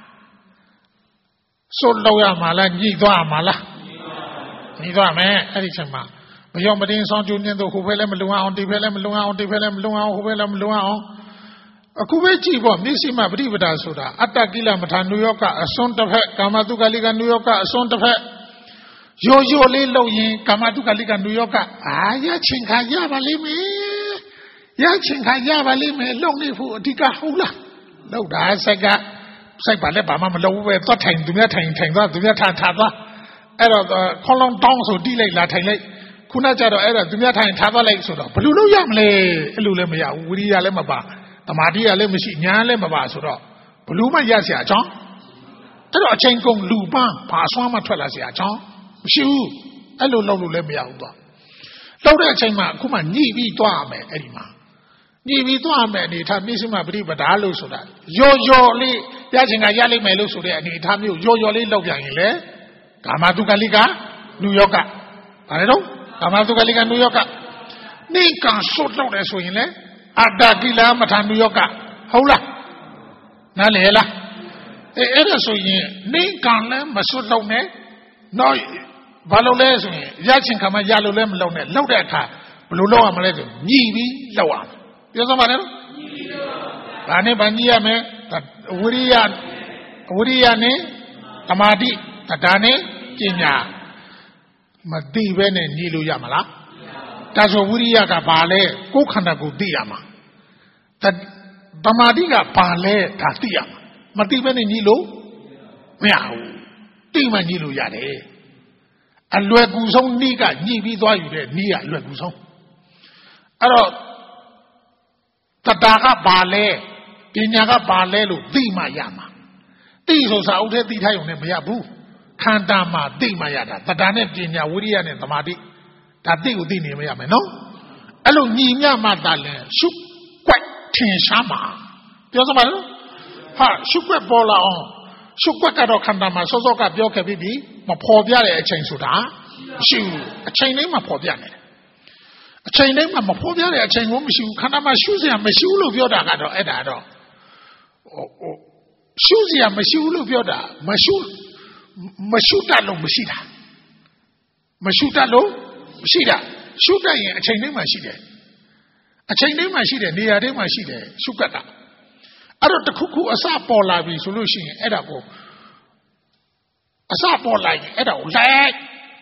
ဆိုလောက်ရမှာလားညှိသွားမှာလားညှိသွားမယ်အဲ့ဒီချိန်မှာမယောမတင်းဆောင်ကျူးနေတဲ့ဟိုဘက်လည်းမလုံအောင်ဒီဘက်လည်းမလုံအောင်ဒီဘက်လည်းမလုံအောင်ဟိုဘက်လည်းမလုံအောင်အခုပဲကြည့်ပေါ့မျက်စိမှာပရိပဒါဆိုတာအတ္တကိလမထာနုယောကအစွန်းတစ်ဖက်ကာမတုကလိကနုယောကအစွန်းတစ်ဖက်ရိုးရိုးလေးလုပ်ရင်ကာမတုကလိကနုယောကအာရချင်းခါရပါလိမ့်မယ်ရချင်းခါရပါလိမ့်မယ်လုံနေဖို့အဓိကဟုတ်လားလောက်တာစက်ကစိုက်ပါလဲဘာမှမလုပ်ဘူးပဲသွားထိုင်သူများထိုင်ထိုင်သွားသူများထားထားသွားအဲ့တော့ခေါလုံးတောင်းဆိုတိလိုက်လာထိုင်လိုက်ခုနကျတော့အဲ့ဒါသူများထိုင်ထားသွားလိုက်ဆိုတော့ဘယ်လိုလုပ်ရမလဲအဲ့လိုလည်းမရဘူးဝိရိယလည်းမပါတမာတိကလည်းမရှိညာလည်းမပါဆိုတော့ဘလူးမရเสียအကြောင်းအဲ့တော့အချိန်ကုန်လူပန်းဘာဆွမ်းမှထွက်လာเสียအကြောင်းမရှိဘူးအဲ့လိုလုပ်လို့လည်းမရဘူးတော့လောက်တဲ့အချိန်မှာအခုမှညှိပြီးသွားရမယ်အဲ့ဒီမှာညှိပြီးသွားရမယ်အနေထားမျက်စိမှာပရိပဒါလို့ဆိုတာရော်ရော်လေးရချင်ကရလိမ့်မယ်လို့ဆိုတဲ့အနေထားမျိုးရော်ရော်လေးလောက်ပြန်ရင်လေကာမတုကလိကနုယောကဘာလဲတော့ကာမတုကလိကနုယောကနေကံဆွတ်လောက်တယ်ဆိုရင်လေအတ္တကိလမထာနုယောကဟုတ်လားနားလည်လားအဲအဲ့ဒါဆိုရင်နေကံလည်းမဆွတ်လောက်နဲ့တော့ဘာလို့လဲဆိုရင်ရချင်ခါမှရလို့လည်းမလောက်နဲ့လောက်တဲ့အခါဘယ်လိုလောက်ရမလဲဆိုညှိပြီးလောက်ရမယ်ပြောစမ်းပါလေနော်ညှိပြီးလောက်ပါဘာနဲ့ဘာညှိရမလဲဝိရိယဝိရိယနဲ့သမာဓိဒါနဲ့ပညာမသိပဲနဲ့ညှိလို့ရမလားဒါဆိုဝိရိယကဘာလဲကိုယ်ခန္ဓာကိုသိရမှာသမာဓိကဘာလဲဒါသိရမှာမသိပဲနဲ့ညှိလို့မရဘူးသိမှညှိလို့ရတယ်အလွယ်ကူဆုံးနည်းကညှိပြီးသွားယူတဲ့နည်းကအလွယ်ကူဆုံးအဲ့တော့တတာကဘာလဲပညာကဘာလဲလို့သိမှရမှာသိဆိုစာအုပ်ထဲသိထားရုံနဲ့မရဘူးခန္ဓာမှာသိမှရတာတတာနဲ့ပညာဝိရိယနဲ့သမာဓိဒါသိကိုသိနေမရမယ်နော်အဲ့လိုညီမြမှသာလဲရှုွက်ထင်ရှားမှာပြောစမ်းပါလို့ဟာရှုွက်ပေါ်လာအောင်ရှုွက်ကတော့ခန္ဓာမှာစောစောကပြောခဲ့ပြီးပြီမဖော်ပြတဲ့အချိန်ဆိုတာမရှိဘူးအချိန်တိုင်းမှာဖော်ပြနေတယ်အချိန်တိုင်းမှာမဖော်ပြတဲ့အချိန်ကိုမရှိဘူးခန္ဓာမှာရှုစရာမရှိဘူးလို့ပြောတာကတော့အဲ့ဒါတော့ဟိုဟိုရှုစရာမရှိဘူးလို့ပြောတာမရှုမရှုတတ်လို့မရှိတာမရှုတတ်လို့မရှိတာရှုတတ်ရင်အချိန်တိုင်းမှာရှိတယ်အချိန်တိုင်းမှာရှိတယ်နေရာတိုင်းမှာရှိတယ်ရှုကတ်တာအဲ့တော့တခုခုအစပေါ်လာပြီဆိုလို့ရှိရင်အဲ့ဒါကိုအစပေါ်လာရင်အဲ့ဒါကိုလိုက်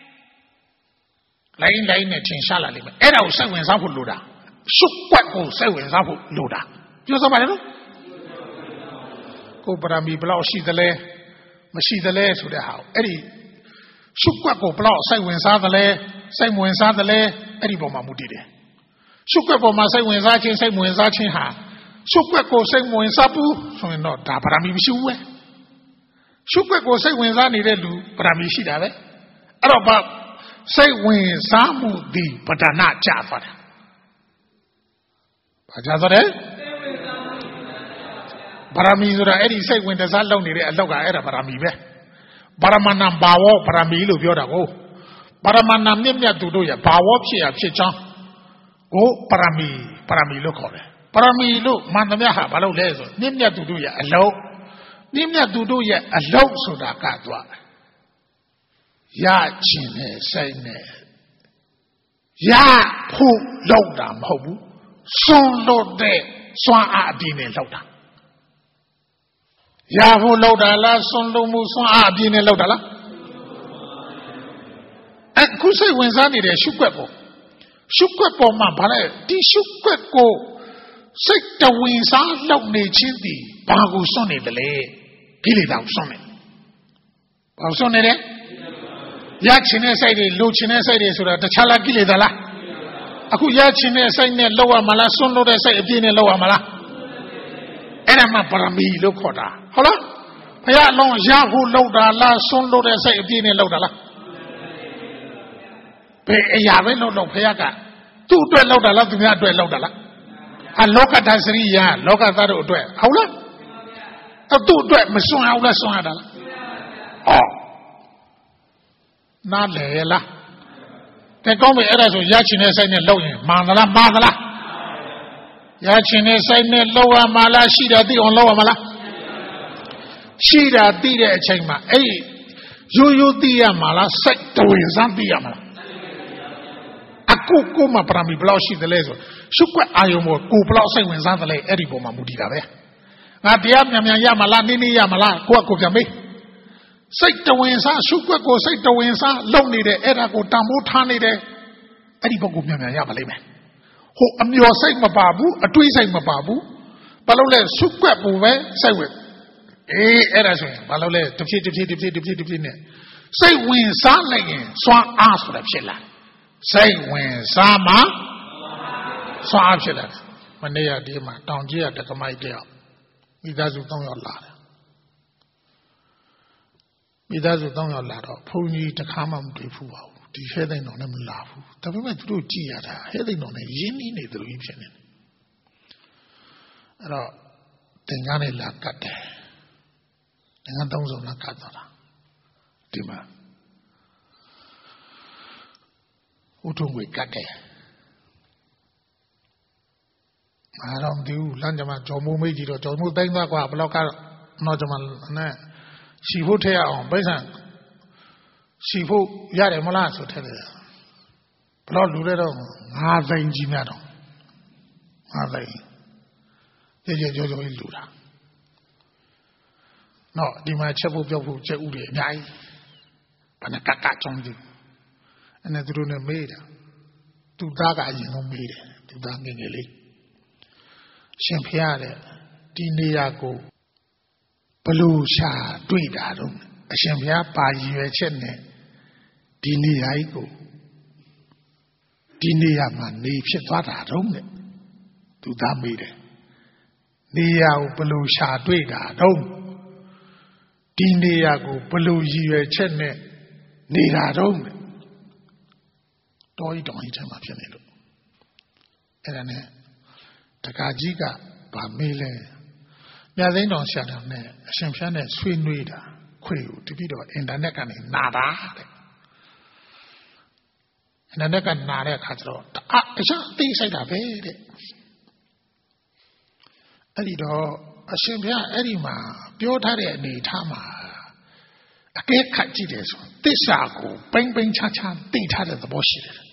လိုင်းလိုင်းနဲ့ထင်ရှားလာလိမ့်မယ်အဲ့ဒါကိုစိတ်ဝင်စားဖို့လိုတာရှုွက်ကိုစိတ်ဝင်စားဖို့လိုတာပြောစမ်းပါလေနော်ကိုပရမီဘလောက်ရှိသလဲမရှိသလဲဆိုတဲ့ဟာအဲ့ဒီရှုွက်ကိုဘလောက်စိတ်ဝင်စားသလဲစိတ်ဝင်စားသလဲအဲ့ဒီပေါ်မှာမူတည်တယ်ရှုွက်ပေါ်မှာစိတ်ဝင်စားခြင်းစိတ်ဝင်စားခြင်းဟာရှုွက်ကိုစိတ်ဝင်စားဘူးဆိုရင်တော့ဒါပရမီမရှိဘူးပဲရှုွက်ကိုစိတ်ဝင်စားနေတဲ့လူပရမီရှိတာပဲအဲ့တော့ဘာစိတ်ဝင်စားမှုဒီပဒနာကြသွားတာဘာကြသွားတယ်ပရမီဆိုတာအဲ့ဒီစိတ်ဝင်တစားလုပ်နေတဲ့အလောက်ကအဲ့ဒါပရမီပဲပရမဏံဘာဝပရမီလို့ပြောတာကိုပရမဏံမြင့်မြတ်သူတို့ရဲ့ဘာဝဖြစ်ရဖြစ်ချောင်းကိုပရမီပရမီလို့ခေါ်တယ်ပရမီလို့မန္တမြတ်ဟာဘာလို့လဲဆိုမြင့်မြတ်သူတို့ရဲ့အလုံးမြင့်မြတ်သူတို့ရဲ့အလုံးဆိုတာကတော့ရချင်တဲ့စိတ်နဲ့ရဖို့လောက်တာမဟုတ်ဘူးစွန့်လို့တဲ့စွမ်းအားအပြည့်နဲ့လောက်တာရဖို့လောက်တာလားစွန့်လို့မှုစွမ်းအားအပြည့်နဲ့လောက်တာလားအခုစိတ်ဝင်စားနေတဲ့ရှုွက်ပေါ်ရှုွက်ပေါ်မှာဗါလဲဒီရှုွက်ကိုစိတ်တဝင်စားလောက်နေချင်းတည်ဘာကိုစွန့်နေတယ်လဲကိလေသာကိုစွန့်နေဘာစွန့်နေလဲရချင်တဲ့စိတ်တွေလိုချင်တဲ့စိတ်တွေဆိုတာတခြားလားကိလေသာလားအခုရချင်တဲ့စိတ်နဲ့လောက်ရမလားစွန့်လို့တဲ့စိတ်အပြည့်နဲ့လောက်ရမလားအဲ့ဒါမှပရမီလို့ခေါ်တာဟုတ်လားဘုရားအလုံးရဖို့လောက်တာလားစွန့်လို့တဲ့စိတ်အပြည့်နဲ့လောက်တာလားဘယ်အရာပဲလုပ်လို့ဖခင်ကသူ့အတွက်လုပ်တာလားသူများအတွက်လုပ်တာလားအလောကဓာတ်စရိယာလောကသားတို့အတွက်ဟုတ်လားအသူ့အတွက်မစွန့်အောင်လားစွန့်ရတာလားအော်နားလေလားတဲ့ကောင်းပြီအဲ့ဒါဆိုရချင်တဲ့စိတ်နဲ့လုပ်ရင်မှန်သလားမှားသလားရချင်တဲ့စိတ်နဲ့လုပ်ရမှာလားရှိတာသိအောင်လုပ်ရမှာလားရှိတာသိတဲ့အချိန်မှာအဲ့ရိုးရိုးသိရမှာလားစိတ်တဝင်စမ်းသိရမှာလားအခုကိုမှပရမီဘလောက်ရှိတယ်လဲဆိုရှုပ်ွက်အာယုံပေါ်ကိုဘလောက်စိတ်ဝင်စားတယ်လဲအဲ့ဒီပေါ်မှာမူတည်တာပဲငါတရားမြန်မြန်ရမှာလားနင်းနင်းရမှာလားကိုကကိုပြန်မေးစိတ်တဝင်စားရှုပ်ွက်ကိုစိတ်တဝင်စားလုံနေတယ်အဲ့ဒါကိုတန်ဖိုးထားနေတယ်အဲ့ဒီဘက်ကိုမြန်မြန်ရပါလိမ့်မယ်ဟိုအမျော်စိတ်မပါဘူးအတွေးစိတ်မပါဘူးဘာလို့လဲရှုပ်ွက်ပုံပဲစိတ်ဝင်အေးအဲ့ဒါဆိုရင်ဘာလို့လဲတစ်ဖြည်းတစ်ဖြည်းတစ်ဖြည်းတစ်ဖြည်းတစ်ဖြည်းနဲ့စိတ်ဝင်စားလိုက်ရင်စွမ်းအားဆိုတာဖြစ်လာစိတ်ဝင်စားမှစွမ်းအားဖြစ်လာတယ်မနေ့ကဒီမှာတောင်ကြီးကတက္ကမိုက်တယောက်မိသားစု၃ယောက်လာတယ်မိသားစု၃ယောက်လာတော့ဘုန်းကြီးတစ်ခါမှမတွေ့ဘူးပါဘူးဒီဟဲသိန်းတော်နဲ့မလာဘူးဒါပေမဲ့သူတို့ကြည်ရတာဟဲသိန်းတော်နဲ့ရင်းနှီးနေသူတို့ကြီးဖြစ်နေတယ်အဲ့တော့သင်္ကန်းနဲ့လာကတ်တယ်သင်္ကန်းသုံးစုံလာကတ်သွားတာဒီမှာဥထုံဝေကတ်တယ်မာတော့မသိဘူးလမ်းကြမှာကြော်မိုးမေးကြည့်တော့ကြော်မိုးတိုင်းသွားကွာဘလောက်ကတော့ကြမှာနဲ့ရှိဖို့ထည့်ရအောင်ပိဿံရှိဖို့ရတယ်မလားဆိုထည့်တယ်ဘလောက်လူလဲတော့ငါးသိန်းကြီးများတော့ငါးသိန်းကြဲကြဲကြောကြောကြီးလူတာနော်ဒီမှာချက်ဖို့ပြောက်ဖို့ချက်ဥတွေအများကြီးဘာနဲ့ကကကြောင်းကြီးအဲ့နဲ့သူတို့နဲ့မေးတာသူသားကအရင်ကမေးတယ်သူသားငယ်ငယ်လေးရှင်ဖျားတဲ့ဒီနေရာကိုဘလို့ရှာတွေ့တာတော့အရှင်ဘုရားပါရွယ်ချက်နဲ့ဒီနေရာကြီးကိုဒီနေရာမှာနေဖြစ်သွားတာတော့တဲ့သူသားမေးတယ်နေရာကိုဘလို့ရှာတွေ့တာတော့ဒီနေရာကိုဘလို့ရည်ရွယ်ချက်နဲ့နေတာတော့တော်ကြီးတော်ကြီးထဲမှာဖြစ်နေလို့အဲ့ဒါနဲ့တက္ကကြီးကဗာမေးလဲမြတ်သိန်းတော်ဆရာတော်နဲ့အရှင်ဖျားနဲ့ဆွေးနွေးတာခွေကိုတပိတော့အင်တာနက်ကနေနာတာတဲ့အင်တာနက်ကနာတဲ့အခါကျတော့အအရာသိစိတ်တာပဲတဲ့အဲ့ဒီတော့အရှင်ဖျားအဲ့ဒီမှာပြောထားတဲ့အနေထားမှာအကဲခတ်ကြည့်တယ်ဆိုသစ္စာကိုပိမ့်ပိမ့်ချာချာသိထားတဲ့သဘောရှိတယ်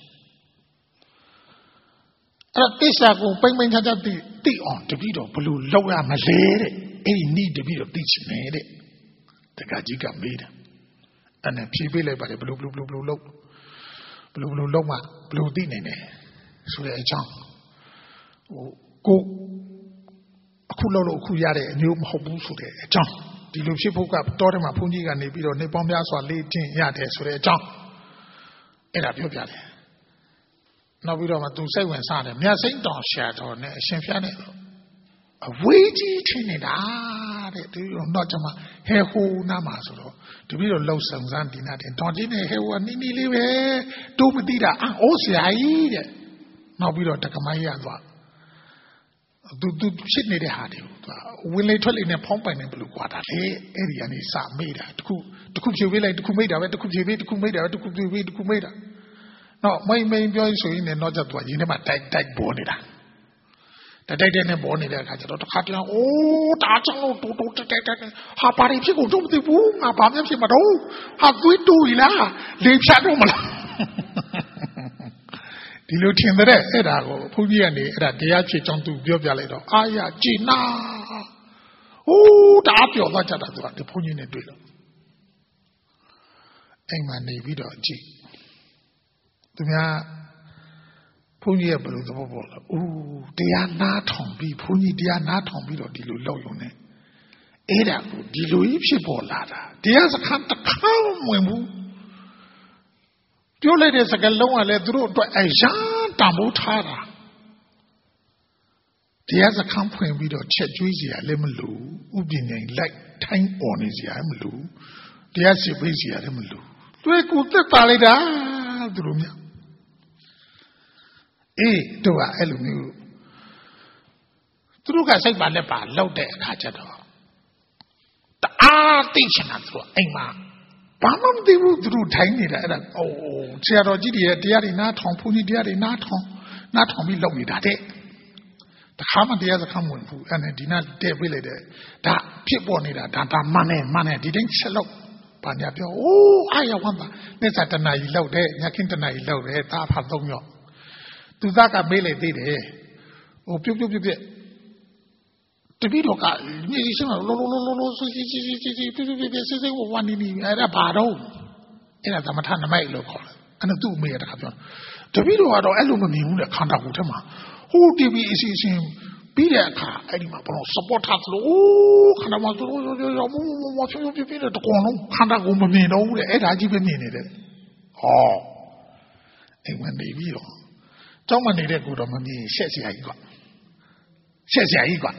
အဲ့သစ္စာကိုပိမ့်ပိမ့်ချာချာသိသိအောင်တပိတော့ဘလို့လောက်ရမလဲတဲ့အဲ့ဒီနိတပိတော့သိချင်တယ်တဲ့တက္ကကြီးကမေးတယ်အဲ့နဲ့ဖြေပေးလိုက်ပါတယ်ဘလို့ဘလို့ဘလို့ဘလို့လောက်ဘလို့ဘလို့လောက်မှဘလို့သိနိုင်တယ်ဆိုတဲ့အကြောင်းဟိုကိုအခုလောက်လို့အခုရတဲ့အမျိုးမဟုတ်ဘူးဆိုတဲ့အကြောင်းဒီလိုဖြစ်ဖို့ကတောထဲမှာဘုန်းကြီးကနေပြီးတော့နေပေါင်းများစွာလေးတင်ရတယ်ဆိုတဲ့အကြောင်းအဲ့ဒါပြောပြတယ်နောက်ပြီးတော့မှသူစိတ်ဝင်စားတယ်မြတ်စိမ့်တော်ရှာတော်နဲ့အရှင်ဖျားနဲ့အဝေးကြီးထင်နေတာတဲ့ဒီလိုတော့ကျွန်မဟဲဟိုနားမှာဆိုတော့တပည့်တော်လှုပ်ဆောင်စမ်းဒီနာတင်တော်ကြီးနဲ့ဟဲဟိုကနီးနီးလေးပဲတိုးမသိတာအိုးဆရာကြီးတဲ့နောက်ပြီးတော့တက္ကမကြီးရသွားသူသူဖြစ်နေတဲ့ဟာတွေကိုသူဝင်လေထွက်လေနဲ့ဖောင်းပိုင်နေဘလို့ကွာတာလေအဲ့ဒီကနေစမေးတာတခုတခုဖြေပေးလိုက်တခုမေးတာပဲတခုဖြေပေးတခုမေးတာပဲတခုဖြေပေးတခုမေးတာနော်မိန်မိန်ပြောဆိုရင်လည်းတော့ကျတော့ရင်းထဲမှာတိုက်တိုက်ပေါ်နေတာတိုက်တိုက်နဲ့ပေါ်နေတဲ့အခါကျတော့တစ်ခါတည်းအိုးဒါကြောင့်လို့တူတူတိုက်တိုက်ဟာပါရီဖြစ်ကုန်တော့မသိဘူးငါဘာမှဖြစ်မတော့ဟာသွေးတူလားလေဖြတ်တော့မလားဒီလိုထင်တဲ့အဲ့ဒါကိုဘုန်းကြီးကနေအဲ့ဒါတရားဖြစ်ကြောင်းသူပြောပြလိုက်တော့အာရကြည်နာဟိုးဒါပြောသွားကြတာသူကဒီဘုန်းကြီးနဲ့တွေ့လို့အိမ်မှာနေပြီးတော့ကြည်သူများဘုန်းကြီးရဲ့ဘယ်လိုသဘောပေါက်လဲအိုးတရားနားထောင်ပြီးဘုန်းကြီးတရားနားထောင်ပြီးတော့ဒီလိုလောက်ရုံနဲ့အဲ့ဒါကိုဒီလိုကြီးဖြစ်ပေါ်လာတာတရားစခန်းတစ်ခါမှမဝင်ဘူးပြောလိုက်တဲ့စကားလုံးကလည်းသူတို့အတွက်အရာတန်ဖိုးထားတာတရားစခန်းဖွင့်ပြီးတော့ချက်ကျွေးစရာလည်းမလိုဥပဒေလိုက်ထိုင်းអော်နေစရာလည်းမလိုတရားစစ်ပေးစရာလည်းမလိုတွေ့ကိုသက်သာလိုက်တာသူတို့များ Eh, do I elumi? Through a say Balepa, low there, Kajado. The artisan through Emma. Bamam de Ru through tiny. Oh, Chiarogidi, dear not on Puni, dear not on, not on me lonely that day. The common the other come with and did not devil that people need that money, money didn't sell up. Panyabio, oh, I wonder. Let's at the night low there, Yakin the night low there, that had long. To that a mele did eh? Oh, people, people. To be look at musician, one in a baro in a Tamatana May local, and a two me at the Capion. To be look at aluminum, the Kandahutama. Who did we see him? Be there, car, Edima, support us. Oh, Kanamato, what you feel at the corner? Kandahumino, the Ed Ajiban in it. Oh, and when they will. Someone needed good on me, says I got. Says I got.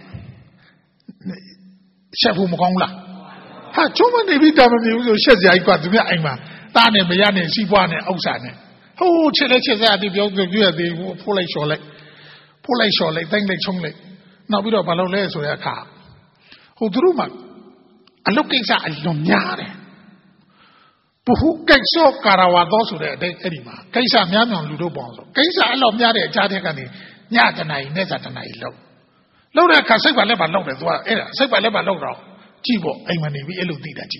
Shefu Mongla. Ha, someone they be done with you, says I got to be Ima. Dane Mayane, Sibane, Osane. Oh, Cheleches are the view of the Polish or like Polish or like Tangle Chongle. Now we don't allow less with a car. Who drew man? And looking at Lumiare. Who gets so Carawados with a Edima? Kaisa Mian Ludo Bonzo. Kaisa, I love Yare, Jatakani, Yatanai, Nezatanai low. Loda can say by Leba Low as well. Say by Leba Low, Chibo, Aimani, we eluded that.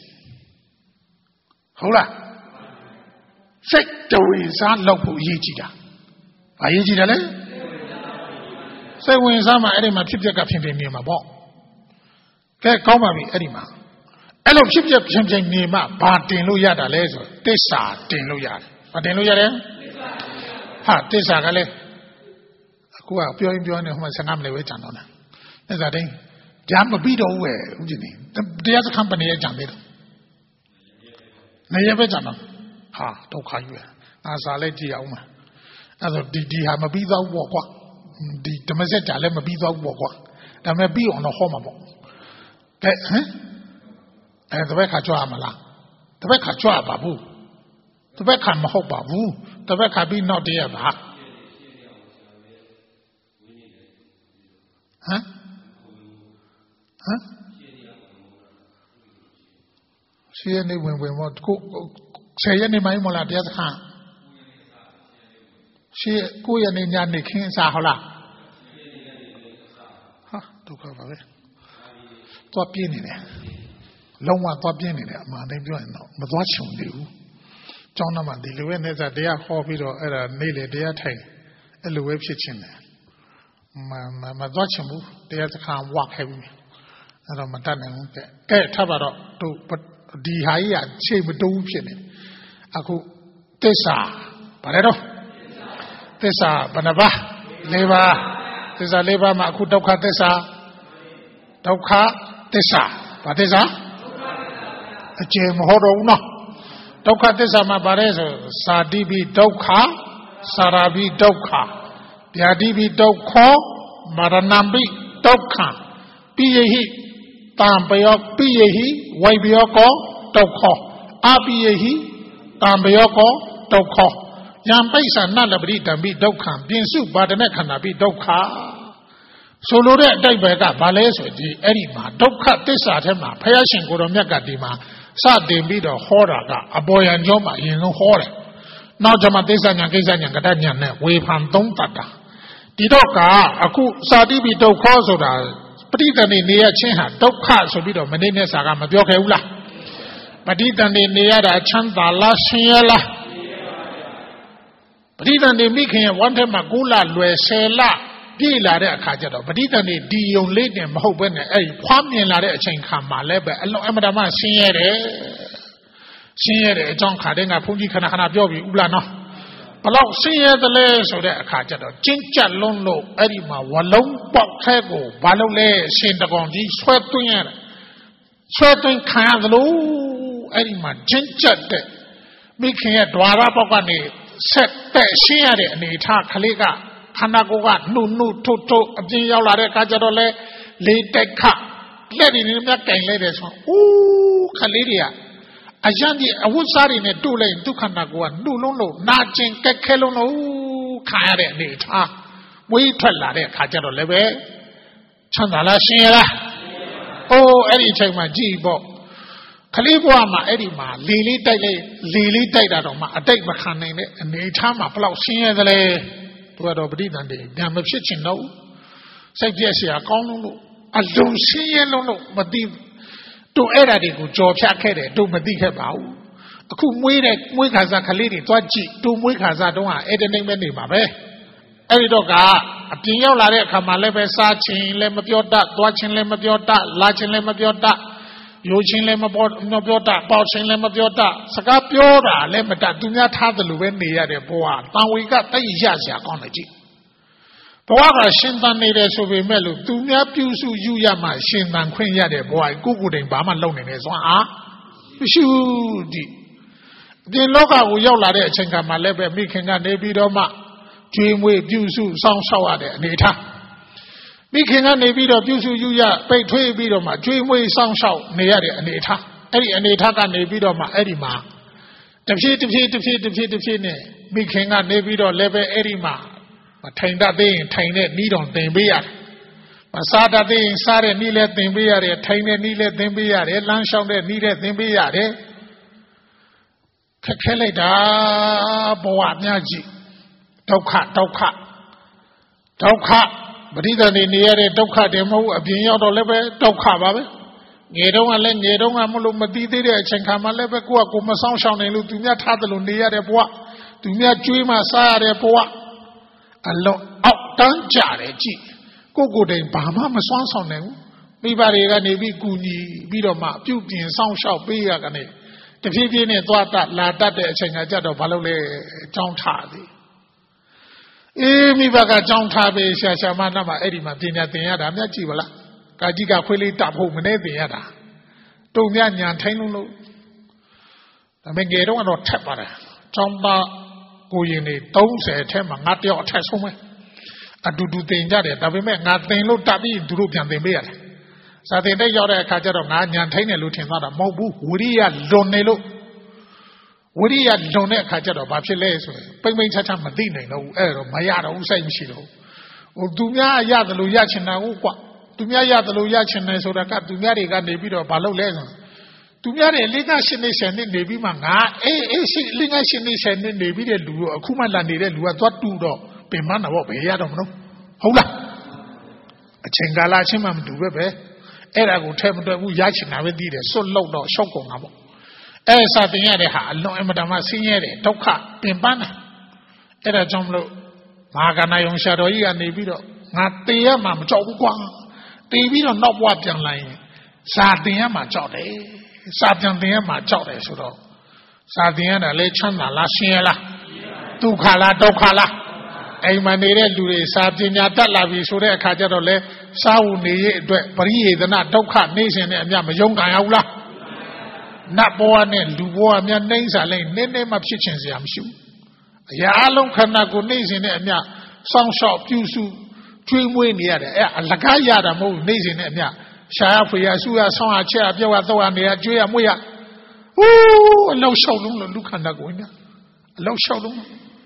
Hola. Say the reason local Yijida. Are you Jidale? Say when some Edima Chipjaka Pimpin near my ball. Get come me, Edima. Hello, Chipjak Pimpin near my Bartin Luyada Lezo. Tessa, Tin Luyad. But then Luyade? Ha, Tessa Gale. Who are pure in Bjorn whom I sang am lewet on. As I think, Jam a beat away, the other company is Jamil. Never Jama. Ha, don't call you. As I let you out. As of the Hamabiza walk. The domestic Alemabiza walk. There may be on a home. And the Vekajua Mala. The Vekajua Babu. The Vekam Babu. The Vekabi not dear. Huh? Huh? She any when we want to say any my mola dear ha. She go in Yanni King Sahola. Ha, to cover it. Top in it. Long one top in it, man, they do not. But watch you. John Naman, the Luan is a dear hobby or a nearly dear tank. A Louis kitchen. My my daughter move, they have to come walk heavy. I don't want to get Tabaro to but the higher shape with two penny. I go Tessa, Paredo Tessa, Banaba, Leva, Tessa Leva, Makudoka Tessa, Doka Tessa, Patessa, a Jim Horo no. Doka Tessa, my Barezo, Sadibi Doka, Sarabi Doka. Yadibi Doko, Maranambi Doka, Piyehi, Tambayok, Piyehi, Wabioko, Doko, Abiyehi, Tambayoko, Doko, Yampaisa Nalabri Dambi Doka, Binsu Badanekanabi Doka. Solore Daibega, Bales with the Edima, Doka Tesatema, Payashin Goromiagadima, Sadimbi the Horaga, a boy and Joma in Hore. Now Jamatesa Yankazan Yangadanian, we Pandom Tata. Didoka, Aku Sadibi Doko Soda, particularly near Chinha, Doka Sobido, Medina Sagama, Diokeula. Particularly near the Chanta La Shiela. Particularly making one time Magula, Luesela, Dila de Kajado, particularly Dio Lady and Hoban, a Pamian La Chinka Malebe, Amadama Siere Siere, John Cadena, Punji Kanahana Biobi, Ulano. Below see the less of the Kajado, Chincha Londo, Edima, Walong, Bokego, Balole, Sindagondi, Sweating, Sweating Kandalo, Edima, Chincha, making a Dwara Bogani, set that Siere, and Ita Kaliga, Kanagoga, no, no, Toto, Abdiyala Kajadole, Ledeka, letting him that can ladies. Ooh, Kalidia. Ajandi, I would sorry in a two lane, two canagua, no, no, no, nothing, Kakelono, ခံရတဲ့အနေထားမွေးထွက်လာတဲ့အခါကျတော့လည်းပဲချမ်းသာလားရှင်ရလားအိုးအဲ့ဒီအချိန်မှာကြည်ပေါ့ခလေးဘွားမှာအဲ့ဒီမှာလေလေးတိုက်လိုက်လေလေးတိုက်တာတော့မှအတိတ်မခံနိုင်တဲ့အနေထားမှာဘလောက်ရှင်းရသလဲသူကတော့ပဋိသန္ဓေဉာဏ်မဖြစ်ချင်တော့စိတ်ပြည့်စရာကောင်းလို့အလုံးရှင်းရလုံးလို့မသိတို့အဲ့ဓာတွေကိုကြော်ဖြတ်ခဲ့တယ်တို့မသိခဲ့ပါဘူးအခုမွေးတဲ့မွေးခါစားကလေးတွေသွားကြည့်တို့မွေးခါစားတုန်းကအဲ့ဒီနိုင်ပဲနေပါပဲအဲ့ဒီတော့ကအပြင်ရောက်လာတဲ့အခါမှာလည်းပဲစားချင်းလည်းမပြောတတ်သွားချင်းလည်းမပြောတတ်လာချင်းလည်းမပြောတတ်ရိုးချင်းလည်းမပေါ်မပြောတတ်ပေါက်ချင်းလည်းမပြောတတ်စကားပြောတာလည်းမတတ်သူများထားတယ်လို့ပဲနေရတဲ့ဘဝတန်ဝေကတိတ်ရစရာကောင်းတယ်ကြည့်ဘဝကရှင်သန်နေတယ်ဆိုပေမဲ့လို့သူများပြုစုယူရမှရှင်သန်ခွင့်ရတဲ့ဘဝကိုကိုယ်တိုင်ဘာမှလုပ်နေနေစွမ်းအားမရှိဘူးဒီဒီလောကကိုရောက်လာတဲ့အချိန်ကမှလည်းပဲမိခင်ကနေပြီးတော့မှကျွေးမွေးပြုစုစောင့်ရှောက်ရတဲ့အနေထားမိခင်ကနေပြီးတော့ပြုစုယူရပိတ်ထွေးပြီးတော့မှကျွေးမွေးစောင့်ရှောက်နေရတဲ့အနေထားအဲ့ဒီအနေထားကနေပြီးတော့မှအဲ့ဒီမှာတဖြည်းတဖြည်းတဖြည်းတဖြည်းတဖြည်းနဲ့မိခင်ကနေပြီးတော့လည်းပဲအဲ့ဒီမှာမထိုင်တတ်သေးရင်ထိုင်တဲ့နီးတော်သင်ပေးရတယ်မစားတတ်သေးရင်စားတဲ့နီးလည်းသင်ပေးရတယ်ထိုင်တဲ့နီးလည်းသင်ပေးရတယ်လမ်းလျှောက်တဲ့နီးလည်းသင်ပေးရတယ်ခက်ခဲလိုက်တာဘဝအများကြီးဒုက္ခဒုက္ခဒုက္ခပရိသတ်နေနေရတဲ့ဒုက္ခတွေမဟုတ်အပြင်ရောက်တော့လည်းပဲဒုက္ခပါပဲငယ်တုန်းကလည်းငယ်တုန်းကမလို့မသိသေးတဲ့အချိန်ခါမှလည်းပဲကိုယ့်ကကိုယ်မဆောင်ရှောင်နိုင်လို့သူများထားတယ်လို့နေရတဲ့ဘဝသူများကြွေးမှစားရတဲ့ဘဝအလုံးအောက်တန်းကြတယ်ကြည့်ကိုကိုယ်တိုင်ဘာမှမစွမ်းဆောင်နိုင်ဘူးမိဘတွေကနေပြီးကူညီပြီးတော့မှပြုပြင်ဆောင်ရှောက်ပေးရကနေတဖြည်းဖြည်းနဲ့သွားတတ်လာတတ်တဲ့အချိန်ကကြတော့ဘာလို့လဲကြောင်းထားသည်အေးမိဘကကြောင်းထားပေးရှာရှာမနာမှာအဲ့ဒီမှာပညာသင်ရတာမြတ်ကြည့်ပါလားကာကြီးကခွေးလေးတတ်ဖို့မနေသင်ရတာတုံမြညာထိုင်းလုံးလို့ဒါပေမဲ့ငယ်တော့တော့ထက်ပါတယ်ကြောင်းသားကိုရင်နေသုံးဆယ်ထဲမှာငါတယောက်အထက်ဆုံးပဲအတူတူသင်ကြတယ်ဒါပေမဲ့ငါသင်လို့တတ်ပြီးသူတို့ပြန်သင်ပေးရတယ်စာသင်တဲ့ရောက်တဲ့အခါကျတော့ငါညာထိုင်းတယ်လို့ထင်သွားတာမဟုတ်ဘူးဝိရိယလွန်နေလို့ဝိရိယလွန်တဲ့အခါကျတော့ဘာဖြစ်လဲဆိုရင်ပိမ့်ပိမ့်ချာချာမသိနိုင်တော့ဘူးအဲ့တော့မရတော့ဘူးစိတ်မရှိတော့ဘူးဟိုသူများရတယ်လို့ရချင်တာဟုတ်ကွသူများရတယ်လို့ရချင်တယ်ဆိုတာကသူများတွေကနေပြီးတော့ဘာလုပ်လဲဆိုသူများတွေလေးကရှင်းနေဆယ်နှစ်နေပြီးမှငါအေးအေးရှိလေးကရှင်းနေဆယ်နှစ်နေပြီးတဲ့လူကိုအခုမှလာနေတဲ့လူကသွားတူတော့ပင်မနာတော့ဘယ်ရတော့မလို့ဟုတ်လားအချိန်ကာလချင်းမှမတူပဲပဲအဲ့ဒါကိုထဲမတွေ့ဘူးရချင်တာပဲသိတယ်စွတ်လောက်တော့ရှောက်ကုန်တာပေါ့အဲ့စာတင်ရတဲ့ဟာအလွန်အမတန်မှဆင်းရဲတဲ့ဒုက္ခပင်ပန်းတယ်အဲ့ဒါကြောင့်မလို့မဟာကဏယုံရှာတော်ကြီးကနေပြီးတော့ငါတေရမှာမကြောက်ဘူးကွာတေပြီးတော့နောက်ဘဝပြန်လာရင်စာတင်ရမှာကြောက်တယ်စာပြန်တင်ရမှာကြောက်တယ်ဆိုတော့စာတင်ရတာလေချမ်းသာလားဆင်းရဲလားဒုက္ခလားဒုက္ခလားအိမ်မှာနေတဲ့လူတွေစာပညာတတ်လာပြီဆိုတဲ့အခါကျတော့လေစာဝနေရဲ့အတွက်ပရိယေသနဒုက္ခနေစဉ်နဲ့အမြမယုံခံရဘူးလားနတ်ဘဝနဲ့လူဘဝများနှိမ့်စားလိုက်နည်းနည်းမှဖြစ်ချင်စရာမရှိဘူးအရာအလုံးခန္ဓာကိုယ်နေစဉ်နဲ့အမြစောင့်ရှောက်ပြုစုကျွေးမွေးနေရတယ်အဲ့အလကားရတာမဟုတ်နေစဉ်နဲ့အမြရှားရဖွေရဆူရဆောင်းရချက်ရပြောက်ရတော့ရနေရကျွေးရမွေးရဟူးအလောက်လျှောက်လုံးလို့လူခန္ဓာကိုယ်များအလောက်လျှောက်လုံး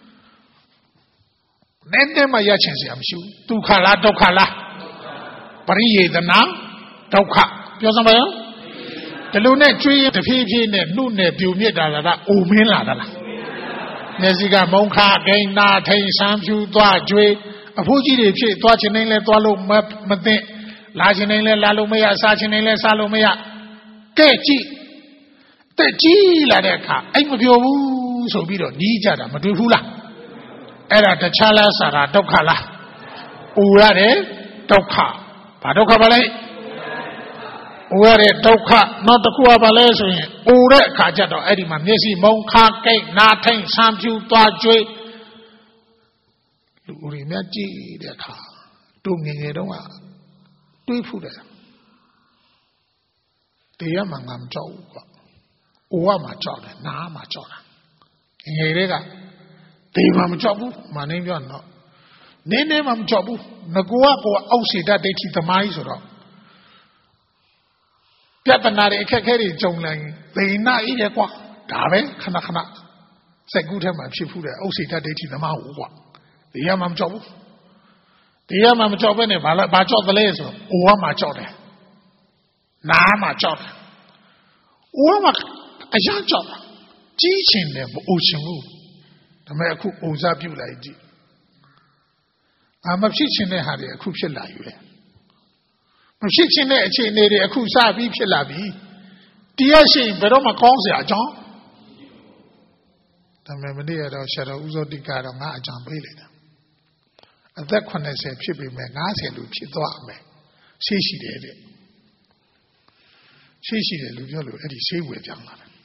နည်းနည်းမှရချင်စရာမရှိဘူးဒုက္ခလားဒုက္ခလားပရိယေသနာဒုက္ခပြောစမ်းပါရောဒီလိုနဲ့ကျွေးတဖြည်းဖြည်းနဲ့နှုတ်နဲ့ပြူမြစ်တာလားအိုမင်းလာတာလားမျက်စိကမုံခဂိန်းနာထိန်ဆန်းဖြူသွားကျွေးအဖိုးကြီးတွေဖြစ်သွားခြင်းတိုင်းလဲသွားလို့မသိလာခြင်းတိုင်းလဲလာလို့မရစားခြင်းတိုင်းလဲစားလို့မရကဲကြည့်တက်ကြီးလာတဲ့အခါအိမ်မပြောဘူးဆိုပြီးတော့ညီးကြတာမတွေ့ဘူးလားအဲ့ဒါတခြားလားစာတာဒုက္ခလားအိုရတယ်ဒုက္ခဘာဒုက္ခပါလဲအိုရတဲ့ဒုက္ခနောက်တစ်ခုကဘာလဲဆိုရင်အိုတဲ့အခါကျတော့အဲ့ဒီမှာမျက်စိမုံခါကိတ်နာထိန်ဆန်းဖြူသွားကျွေးလူဦးတွေများကြည့်တဲ့အခါတို့ငယ်ငယ်တုန်းကတွေးဖူးတယ်တရားမှငါမကြောက်ဘူးကွာအိုကမှကြောက်တယ်နားမှကြောက်တာငယ်တွေကတေမှမကြောက်ဘူးမနိုင်ပြောတော့နည်းနည်းမှမကြောက်ဘူးငကောကကိုအောက်စီတတ်ဒိဋ္ဌိသမားကြီးဆိုတော့ပြဿနာတွေအခက်အခဲတွေကြုံလာရင်သေနာအေးတယ်ကွာဒါပဲခဏခဏစက်ကူးထဲမှာဖြစ်ဖူးတယ်အောက်စီတတ်ဒိဋ္ဌိသမားဟုတ်ကွာတရားမှမကြောက်ဘူးတရားမှမကြောက်ဘဲနဲ့ဘာလဲဘာကြောက်သလဲဆိုအိုကမှကြောက်တယ်နားမှကြောက်တယ်အိုကမှအရန်ကြောက်တာကြီးချင်တယ်မအိုချင်ဘူးဒါပေမဲ့အခုအိုစားပြုတ်လိုက်ကြည့်အာမဖြစ်ချင်တဲ့ဟာတွေအခုဖြစ်လာယူတယ်မဖြစ်ချင်တဲ့အခြေအနေတွေအခုစပြီးဖြစ်လာပြီတရားရှိရင်ဘယ်တော့မှကောင်းစရာအကြောင်းဒါပေမဲ့မနေ့ကတော့ဆရာတော်ဦးစောတိကတော့ငါအကြောင်းပေးလိုက်တာအသက်eightyဖြစ်ပြီမဲ့ninetyလူဖြစ်သွားမယ်ရှိရှိတယ်တဲ့ရှိရှိတယ်လူပြောလို့အဲ့ဒီဆေးဝယ်ပြောင်းလာတယ်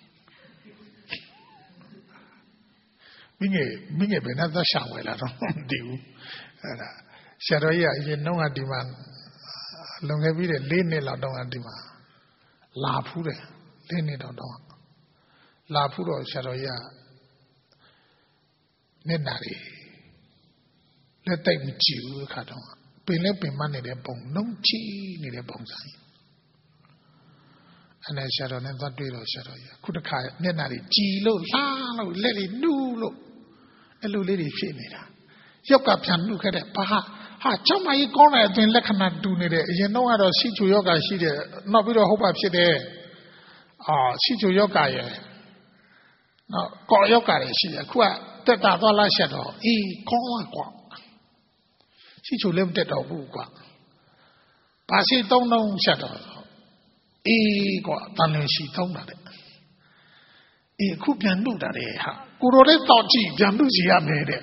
မင်းငယ်မင်းငယ်ဘယ်နဲ့သက်ရှာဝယ်လာတော့မသိဘူးအဲ့ဒါဆရာတော်ကြီးကအရင်နှုံးကဒီမှာလွန်ခဲ့ပြီးတဲ့၄နှစ်လောက်တောင်းကဒီမှာလာဖူးတယ်၄နှစ်တော့တောင်းလာဖူးတော့ဆရာတော်ကြီးကမျက်နှာတွေလက်တိုက်မကြည့်ဘူးခါတော့ပင်လဲပင်မနေတဲ့ပုံနှုံးချီနေတဲ့ပုံစံအဲ့ဒါဆရာတော်နဲ့သွားတွေ့တော့ဆရာတော်ကြီးခုတစ်ခါမျက်နှာတွေကြည်လို့လှမ်းလို့လက်တွေနှူးလို့အဲ့လိုလေးတွေဖြစ်နေတာရောက်ကပြန်နှုတ်ခဲ့တဲ့ဘာဟာကျောင်းမကြီးကောင်းတဲ့အသွင်လက္ခဏာတူနေတယ်အရင်တော့ကတော့စီချိုယောဂရှိတယ်နောက်ပြီးတော့ဟုတ်ပါဖြစ်တယ်အာစီချိုယောဂရဲ့နောက်ကောယောဂတွေရှိတယ်အခုကတက်တာသွားလာရှက်တော့အေးကောင်းလာကွာစီချိုလည်းမတက်တော့ဘူးကွာဘာစီတုံးတုံးရှက်တော့အေးကွာတန်လင်းရှိသုံးတာတဲ့အေးအခုပြန်နှုတ်တာတဲ့ဟာကိုတော်လေးတောက်ကြည့်ပြန်နှုတ်စီရမယ်တဲ့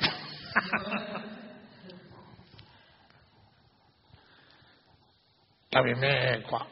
ဒါပေမဲ့ကွာ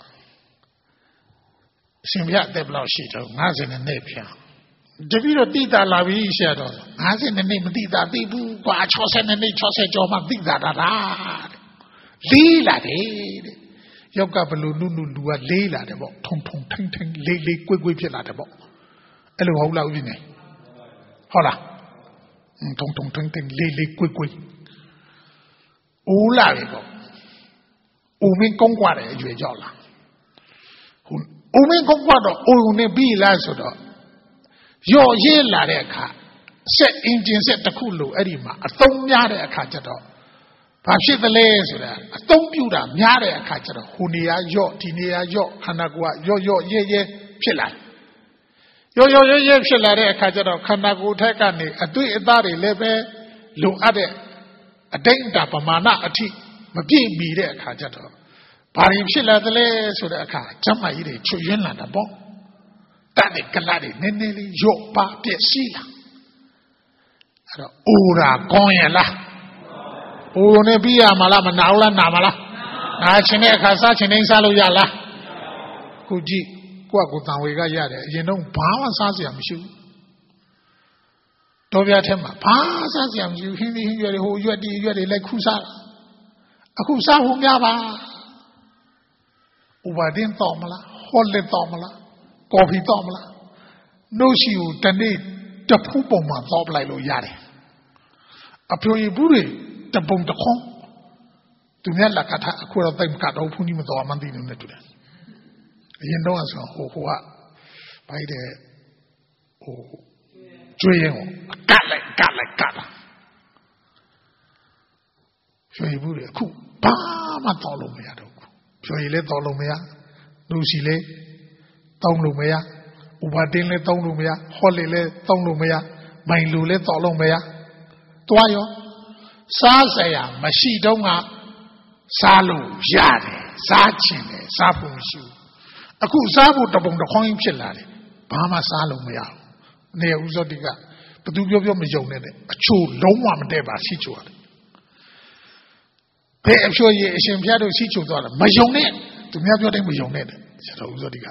အရှင်ဘုရားအသက်ဘယ်လောက်ရှိတော့ninetyနှစ်ပြန်တပည့်တော့တိတာလာပြီဆရာတော်ninetyနှစ်မတိတာသိဘူးကွာsixtyနှစ်sixtyကျော်မှတိတာတာတဲ့လေးလာတယ်တဲ့ယောက်ကဘလို့နုနုလူကလေးလာတယ်ပေါ့ထုံထုံထိန်ထိန်လေးလေးကွေ့ကွေ့ဖြစ်လာတယ်ပေါ့အဲ့လိုဟုတ်လားဦးကြီးနေဟုတ်လားထုံထုံထိန်ထိန်လေးလေးကွေ့ကွေ့အိုးလာပြီပေါ့ဦးမင်းကုန်းကွာတယ်အရွယ်ကြောက်လာဟိုဦးမင်းကုန်းကွာတော့အိုုနဲ့ပြီးလားဆိုတော့ရော့ရဲလာတဲ့အခါစက်အင်ဂျင်စက်တစ်ခုလို့အဲ့ဒီမှာအသုံးများတဲ့အခါကျတော့ဘာဖြစ်သလဲဆိုတာအသုံးပြတာများတဲ့အခါကျတော့ဟိုနေရာရော့ဒီနေရာရော့ခန္ဓာကိုယ်ကရော့ရော့ရဲရဲဖြစ်လာရော့ရော့ရဲရဲဖြစ်လာတဲ့အခါကျတော့ခန္ဓာကိုယ်ထက်ကနေအတွေ့အသားတွေလည်းပဲလုံအပ်တဲ့အတိတ်အတာပမာဏအထိမပြည့်မီတဲ့အခါကျတော့ဘာရင်ဖြစ်လာသလဲဆိုတဲ့အခါကျမ်းမာကြီးတွေချွတ်ယွင်းလာတာပေါ့တတ်တဲ့ကလတွေနည်းနည်းလေးရော့ပါပြည့်စီလာအဲ့တော့အိုရာကောင်းရလားအိုနဲ့ပြီးရမလားမနာဘူးလားနာမလားနာချင်တဲ့အခါစားချင်တိုင်းစားလို့ရလားခုကြည့်ကိုယ့်ကိုယ်တန်ဝေကရတယ်အရင်တော့ဘာမှစားစရာမရှိဘူးတော်ပြထဲမှာဘာစားစရာမရှိဘူးဟင်းသီးဟင်းရွက်တွေဟိုရွက်တီရွက်တွေလိုက်ခုစားအခုစားဖို့များပါဥပါဒင်းတော့မလားဟောလက်တော့မလားကော်ဖီတော့မလားနှုတ်ရှိကိုတနေ့တဖူးပုံမှာတော့ပလိုက်လို့ရတယ်အပြိုရဘူးတွေတပုံတခေါသူများလက်ကထားအခုတော့တိတ်မကတော့ဖူးကြီးမတော်မှန်းသိနေတယ်တူတယ်အရင်တော့ဆိုဟိုဟိုကဘိုက်တဲ့ဟိုကျွေးရင်ကတ်လိုက်ကတ်လိုက်ကတ်လာကျွေးဘူးတွေအခုဘာမှတော်လို့မရတော့ဘူးကျွေးလည်းတော်လို့မရလူစီလည်းတောင်းလို့မရဥပါတင်းလည်းတောင်းလို့မရဟောလေလည်းတောင်းလို့မရမိုင်လူလည်းတော်လို့မရတွားရောစားစရာမရှိတော့ကစားလို့ရတယ်စားချင်တယ်စားဖို့မရှိဘူးအခုစားဖို့တပုံတခေါင်းဖြစ်လာတယ်ဘာမှစားလို့မရဘူးနေဥဇောတိကဘသူပြောပြောမယုံနဲ့အချို့လုံးဝမတည့်ပါရှိချိုရတယ်ဘယ်အဖြိုရအရှင်ဘုရားတို့ရှိချိုသွားတာမယုံနဲ့သူများပြောတိုင်းမယုံနဲ့ဆရာတော်ဥဇောတိက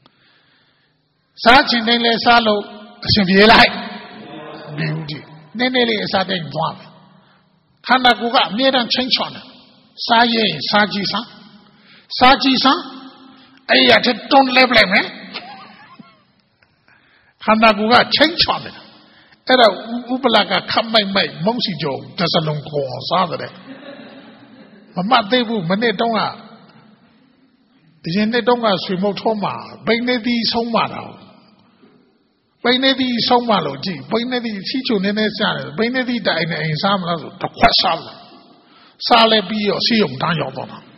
စားချင်တိုင်းလဲစားလို့အရှင်ပြေလိုက်ဘယ်ဦးဒီနည်းနည်းလေးအစားတိုင်းသွားမယ်ခန္ဓာကိုယ်ကအမြဲတမ်းချင်းချွန်တယ်စားရင်စားကြည့်စားစားကြည့်စားအဲ့ရတဲ့တွန်းလဲပလိုက်မယ်ခန္ဓာကိုယ်ကချင်းချွန်တယ်အဲ့ဒါဥပလကခတ်မိုက်မိုက်မုံစီကြောတစလုံးခေါ်စားတယ်မမှတ်သေးဘူးမနေ့တုန်းကဒီရင်နေ့တုန်းကဆွေမုတ်ထုံးမှာဘိန်းနေသီးဆုံးမှာတော့ဘပိနေသည့်ဆုံးမလို့ကြည့်ပိနေသည့်ချီချုံနေနေစားတယ်ပိနေသည့်တိုင်နေအိမ်စားမလားဆိုတစ်ခွက်စားလာစားလဲပြီးတော့ဆေးရုံတန်းရောက်တော့တာ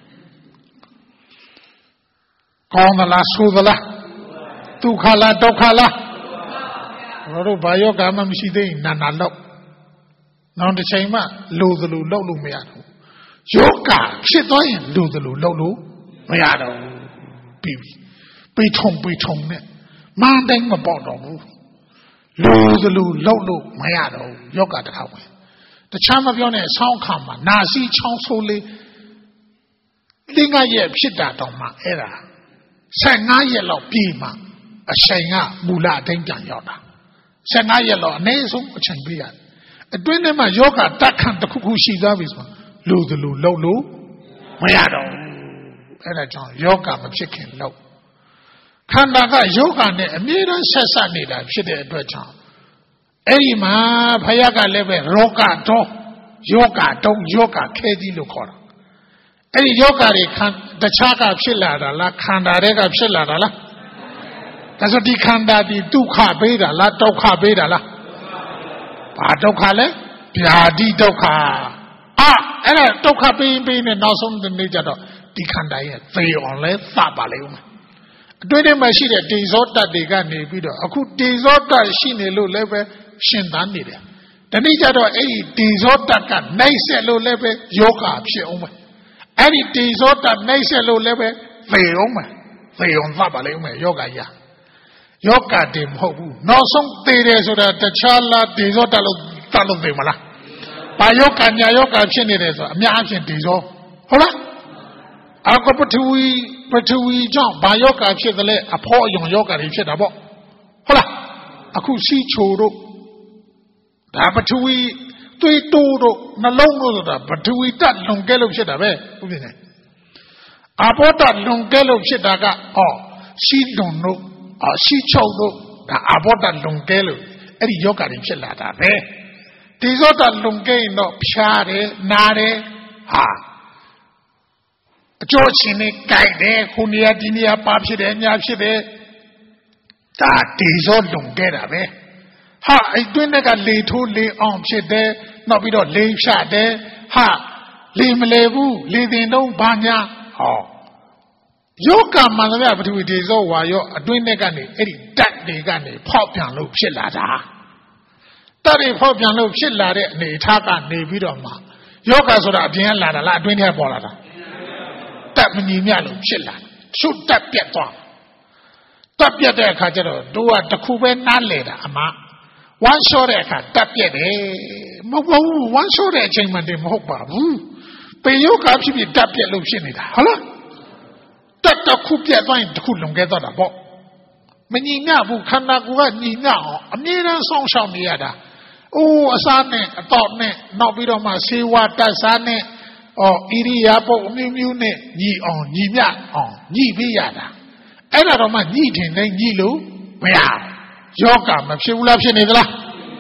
ကောင်းသလားဆိုးသလားဒုက္ခလားဒုက္ခလားဘာလို့ဘာယောဂမှမရှိသေးရင်နာနာလောက်နောက်တစ်ချိန်မှလိုသလိုလောက်လို့မရတော့ယောဂဖြစ်သွားရင်လိုသလိုလောက်လို့မရတော့ပြီးပြီပိထုံပိထုံနဲ့မန်းတိုင်းမပေါတော့ဘူးလိုသလိုလောက်လို့မရတော့ယောဂတစ်ခါပဲတခြားမပြောနဲ့ဆောင်းခါမှာနာစီချောင်းဆိုးလေးလင်းကရဲ့ဖြစ်တာတော့မှအဲ့ဒါဆယ်ငါးရက်လောက်ပြီးမှအချိန်ကမူလအတိုင်းပြန်ရောက်တာဆယ်ငါးရက်လောက်အနည်းဆုံးအချိန်ပေးရတယ်အတွင်းထဲမှာယောဂတက်ခန့်တစ်ခုခုရှိသွားပြီဆိုလိုသလိုလောက်လို့မရတော့အဲ့ဒါကြောင့်ယောဂမဖြစ်ခင်လောက်ခန္ဓာကယောဂနဲ့အမြဲတမ်းဆက်ဆက်နေတာဖြစ်တဲ့အတွက်ကြောင့်အဲ့ဒီမှာဖယားကလည်းပဲရောဂတော့ယောဂတုံးယောဂခဲကြီးလို့ခေါ်တာအဲ့ဒီယောဂတွေခန္တခြားကဖြစ်လာတာလားခန္ဓာတွေကဖြစ်လာတာလားဒါဆိုဒီခန္ဓာဒီဒုက္ခပေးတာလားဒုက္ခပေးတာလားဘာဒုက္ခလဲဗျာတိဒုက္ခအာအဲ့ဒါဒုက္ခပေးပေးနေနောက်ဆုံးနေကြတော့ဒီခန္ဓာရဲ့သေအောင်လဲသပါလိမ့်မယ်အတွင်းထဲမှာရှိတဲ့တေဇောတတ်တွေကနေပြီးတော့အခုတေဇောတတ်ရှိနေလို့လည်းပဲရှင်သန်နေတယ်တနည်းကြတော့အဲ့ဒီတေဇောတတ်ကနှိမ့်ဆက်လို့လည်းပဲယောဂဖြစ်အောင်မယ်အဲ့ဒီတေဇောတတ်နှိမ့်ဆက်လို့လည်းပဲသေအောင်မယ်သေအောင်သပါလိမ့်မယ်ယောဂရယောဂတည်းမဟုတ်ဘူးနောက်ဆုံးသေတယ်ဆိုတာတခြားလားတေဇောတတ်လို့တတ်လို့သေမလားဘာယောဂညာယောဂဖြစ်နေတယ်ဆိုတာအများအပြားတေဇောဟုတ်လားအကပထဝီပထဝီကြောင့်ဘာယောဂဖြစ်သလဲအဖို့အယုံယောဂတွေဖြစ်တာပေါ့ဟုတ်လားအခုစီချိုတို့ဒါပထဝီသွေးတိုးတို့နှလုံးတို့ဆိုတာပထဝီတက်လွန်ကဲလို့ဖြစ်တာပဲဥပ္ပဒေအဘောတက်လွန်ကဲလို့ဖြစ်တာကဟောစီလွန်တို့အစီချုံတို့ဒါအဘောတက်လွန်ကဲလို့အဲ့ဒီယောဂတွေဖြစ်လာတာပဲဒီဇောတက်လွန်ကဲရင်တော့ဖြားတယ်နားတယ်ဟာအကျိုးချင်းနဲ့ကြိုက်တယ်ခုနေရာဒီနေရာပါဖြစ်တယ်ညာဖြစ်တယ်ဒါဒီဇောလွန်ကဲတာပဲဟာအဲ့တွင်းကလေထိုးလေအောင်ဖြစ်တယ်နောက်ပြီးတော့လေဖြတ်တယ်ဟာလေမလေဘူးလေတင်တော့ဘာညာဟောယောဂမှန်သမျှပထဝီဒေဇောဝါယောအတွင်းကနေအဲ့ဒီဓာတ်တွေကနေဖောက်ပြန်လို့ဖြစ်လာတာဓာတ်တွေဖောက်ပြန်လို့ဖြစ်လာတဲ့အနေအထားကနေပြီးတော့မှယောဂဆိုတာအပြင်ကလာတာလားအတွင်းထဲပေါ်လာတာဓာတ်မညီမျှလို့ဖြစ်လာချုပ်ဓာတ်ပြတ်သွားဓာတ်ပြတ်တဲ့အခါကျတော့တို့ကတစ်ခုပဲနားလေတာအမဝမ်းလျှောတဲ့အခါဓာတ်ပြတ်တယ်မဟုတ်ဘူးဝမ်းလျှောတဲ့အချိန်မှတည်းမဟုတ်ပါဘူးပေယောဂဖြစ်ဖြစ်ဓာတ်ပြတ်လို့ဖြစ်နေတာဟုတ်လားဓာတ်တစ်ခုပြတ်သွားရင်တစ်ခုလွန်ကဲသွားတာပေါ့မညီမျှဘူးခန္ဓာကိုယ်ကညီမျှအောင်အမြဲတမ်းစောင့်ရှောက်နေရတာအိုးအစားနဲ့အတော့နဲ့နောက်ပြီးတော့မှဆေးဝါးတက်စားနဲ့အော်ဣရိယာပုတ်အမျိုးမျိုးနဲ့ညီအောင်ညီမျှအောင်ညီပေးရတာအဲ့ဒါတော့မှညီတင်နေညီလို့မရယောဂမဖြစ်ဘူးလားဖြစ်နေသလား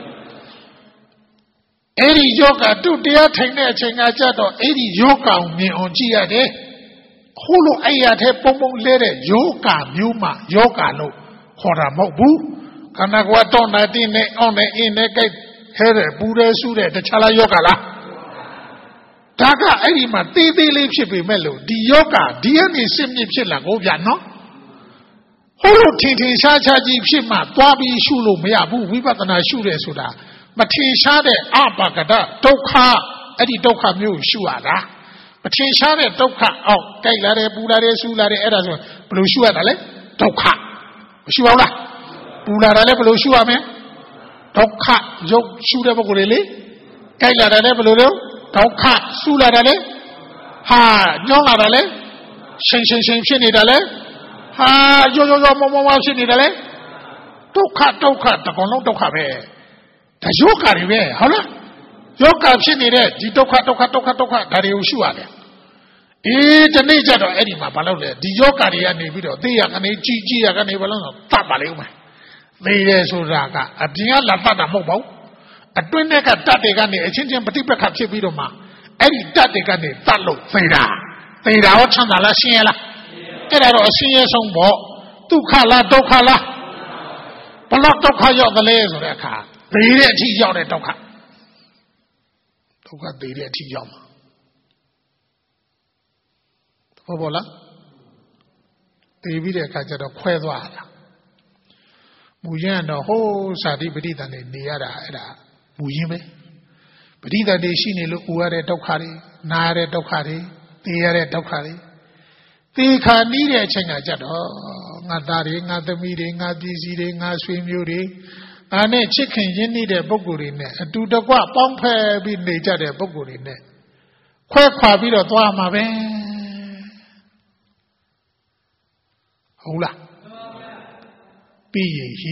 အဲ့ဒီယောဂတုတရားထိုင်တဲ့အချိန်ကကြတော့အဲ့ဒီယောဂကိုမြင်အောင်ကြည့်ရတယ်ခုလိုအဲ့ရတဲ့ပုံပုံလဲတဲ့ယောဂမျိုးမှယောဂလို့ခေါ်တာမဟုတ်ဘူးခန္ဓာကိုယ်တော့နေတင်းနေအောင်နေအင်းနေကြိုက်ခဲတယ်ပူတယ်ဆူတယ်တခြားလားယောဂလားဒါကအဲ့ဒီမှာတေးသေးလေးဖြစ်ပေမဲ့လို့ဒီယောဂဒီကနေစစ်မြစ်ဖြစ်လာကိုဗျာနော်ဟိုလိုထင်ထင်ရှားရှားကြီးဖြစ်မှသွားပြီးရှုလို့မရဘူးဝိပဿနာရှုတယ်ဆိုတာမထင်ရှားတဲ့အပါကဒဒုက္ခအဲ့ဒီဒုက္ခမျိုးရှုရတာမထင်ရှားတဲ့ဒုက္ခအောက်ကြိုက်လာတယ်ပူလာတယ်ဆူလာတယ်အဲ့ဒါဆိုဘယ်လိုရှုရတာလဲဒုက္ခမရှုအောင်လားပူလာတယ်လည်းဘယ်လိုရှုရမလဲဒုက္ခရုပ်ရှုတဲ့ပုဂ္ဂိုလ်တွေလေကြိုက်လာတယ်လည်းဘယ်လိုလဲဒုက္ခဆူလာတယ်လေဟာညောင်းလာတယ်လေရှိန်ရှိန်ရှိန်ဖြစ်နေတာလေဟာရောရောရောမောမောမောဖြစ်နေတာလေဒုက္ခဒုက္ခတကောင်လုံးဒုက္ခပဲဒါယောဂတွေပဲဟုတ်လားယောဂဖြစ်နေတဲ့ဒီဒုက္ခဒုက္ခဒုက္ခဒုက္ခဒါတွေကိုရှုရတယ်အေးဒီနေ့ကျတော့အဲ့ဒီမှာဘာလို့လဲဒီယောဂတွေကနေပြီးတော့သိရကနေကြည်ကြည်ရကနေဘာလို့လဲတတ်ပါလိမ့်မယ်သိတယ်ဆိုတာကအပြင်ကလာတတ်တာမဟုတ်ပါဘူးအတွင်းထဲကတတ်တွေကနေအချင်းချင်းပဋိပက္ခဖြစ်ပြီးတော့မှအဲ့ဒီတတ်တွေကနေတတ်လို့သိတာသိတာရောချမ်းသာလားရှင်းရလားအဲ့ဒါတော့အရှင်းရဆုံးပေါ့ဒုက္ခလားဒုက္ခလားဘလောက်ဒုက္ခရောက်သလဲဆိုတဲ့အခါသေတဲ့အထိရောက်တဲ့ဒုက္ခဒုက္ခသေတဲ့အထိရောက်မှာဟုတ်ပါလားသေပြီးတဲ့အခါကျတော့ခွဲသွားတာမူရင်းတော့ဟိုးစာတိပဋိသန္ဓေနေရတာအဲ့ဒါမူရင်းပဲပဋိသန္ဓေရှိနေလို့ဥရတဲ့ဒုက္ခတွေနာရတဲ့ဒုက္ခတွေသေရတဲ့ဒုက္ခတွေသေခါနီးတဲ့အချိန်ကကြတော့ငါသားတွေငါသမီးတွေငါပြည်စည်းတွေငါဆွေမျိုးတွေအားနဲ့ချစ်ခင်ရင်းနှီးတဲ့ပုဂ္ဂိုလ်တွေနဲ့အတူတကွပေါင်းဖက်ပြီးနေကြတဲ့ပုဂ္ဂိုလ်တွေနဲ့ခွဲခွာပြီးတော့သွားမှာပဲဟုတ်လားပြီးရင်ဟိ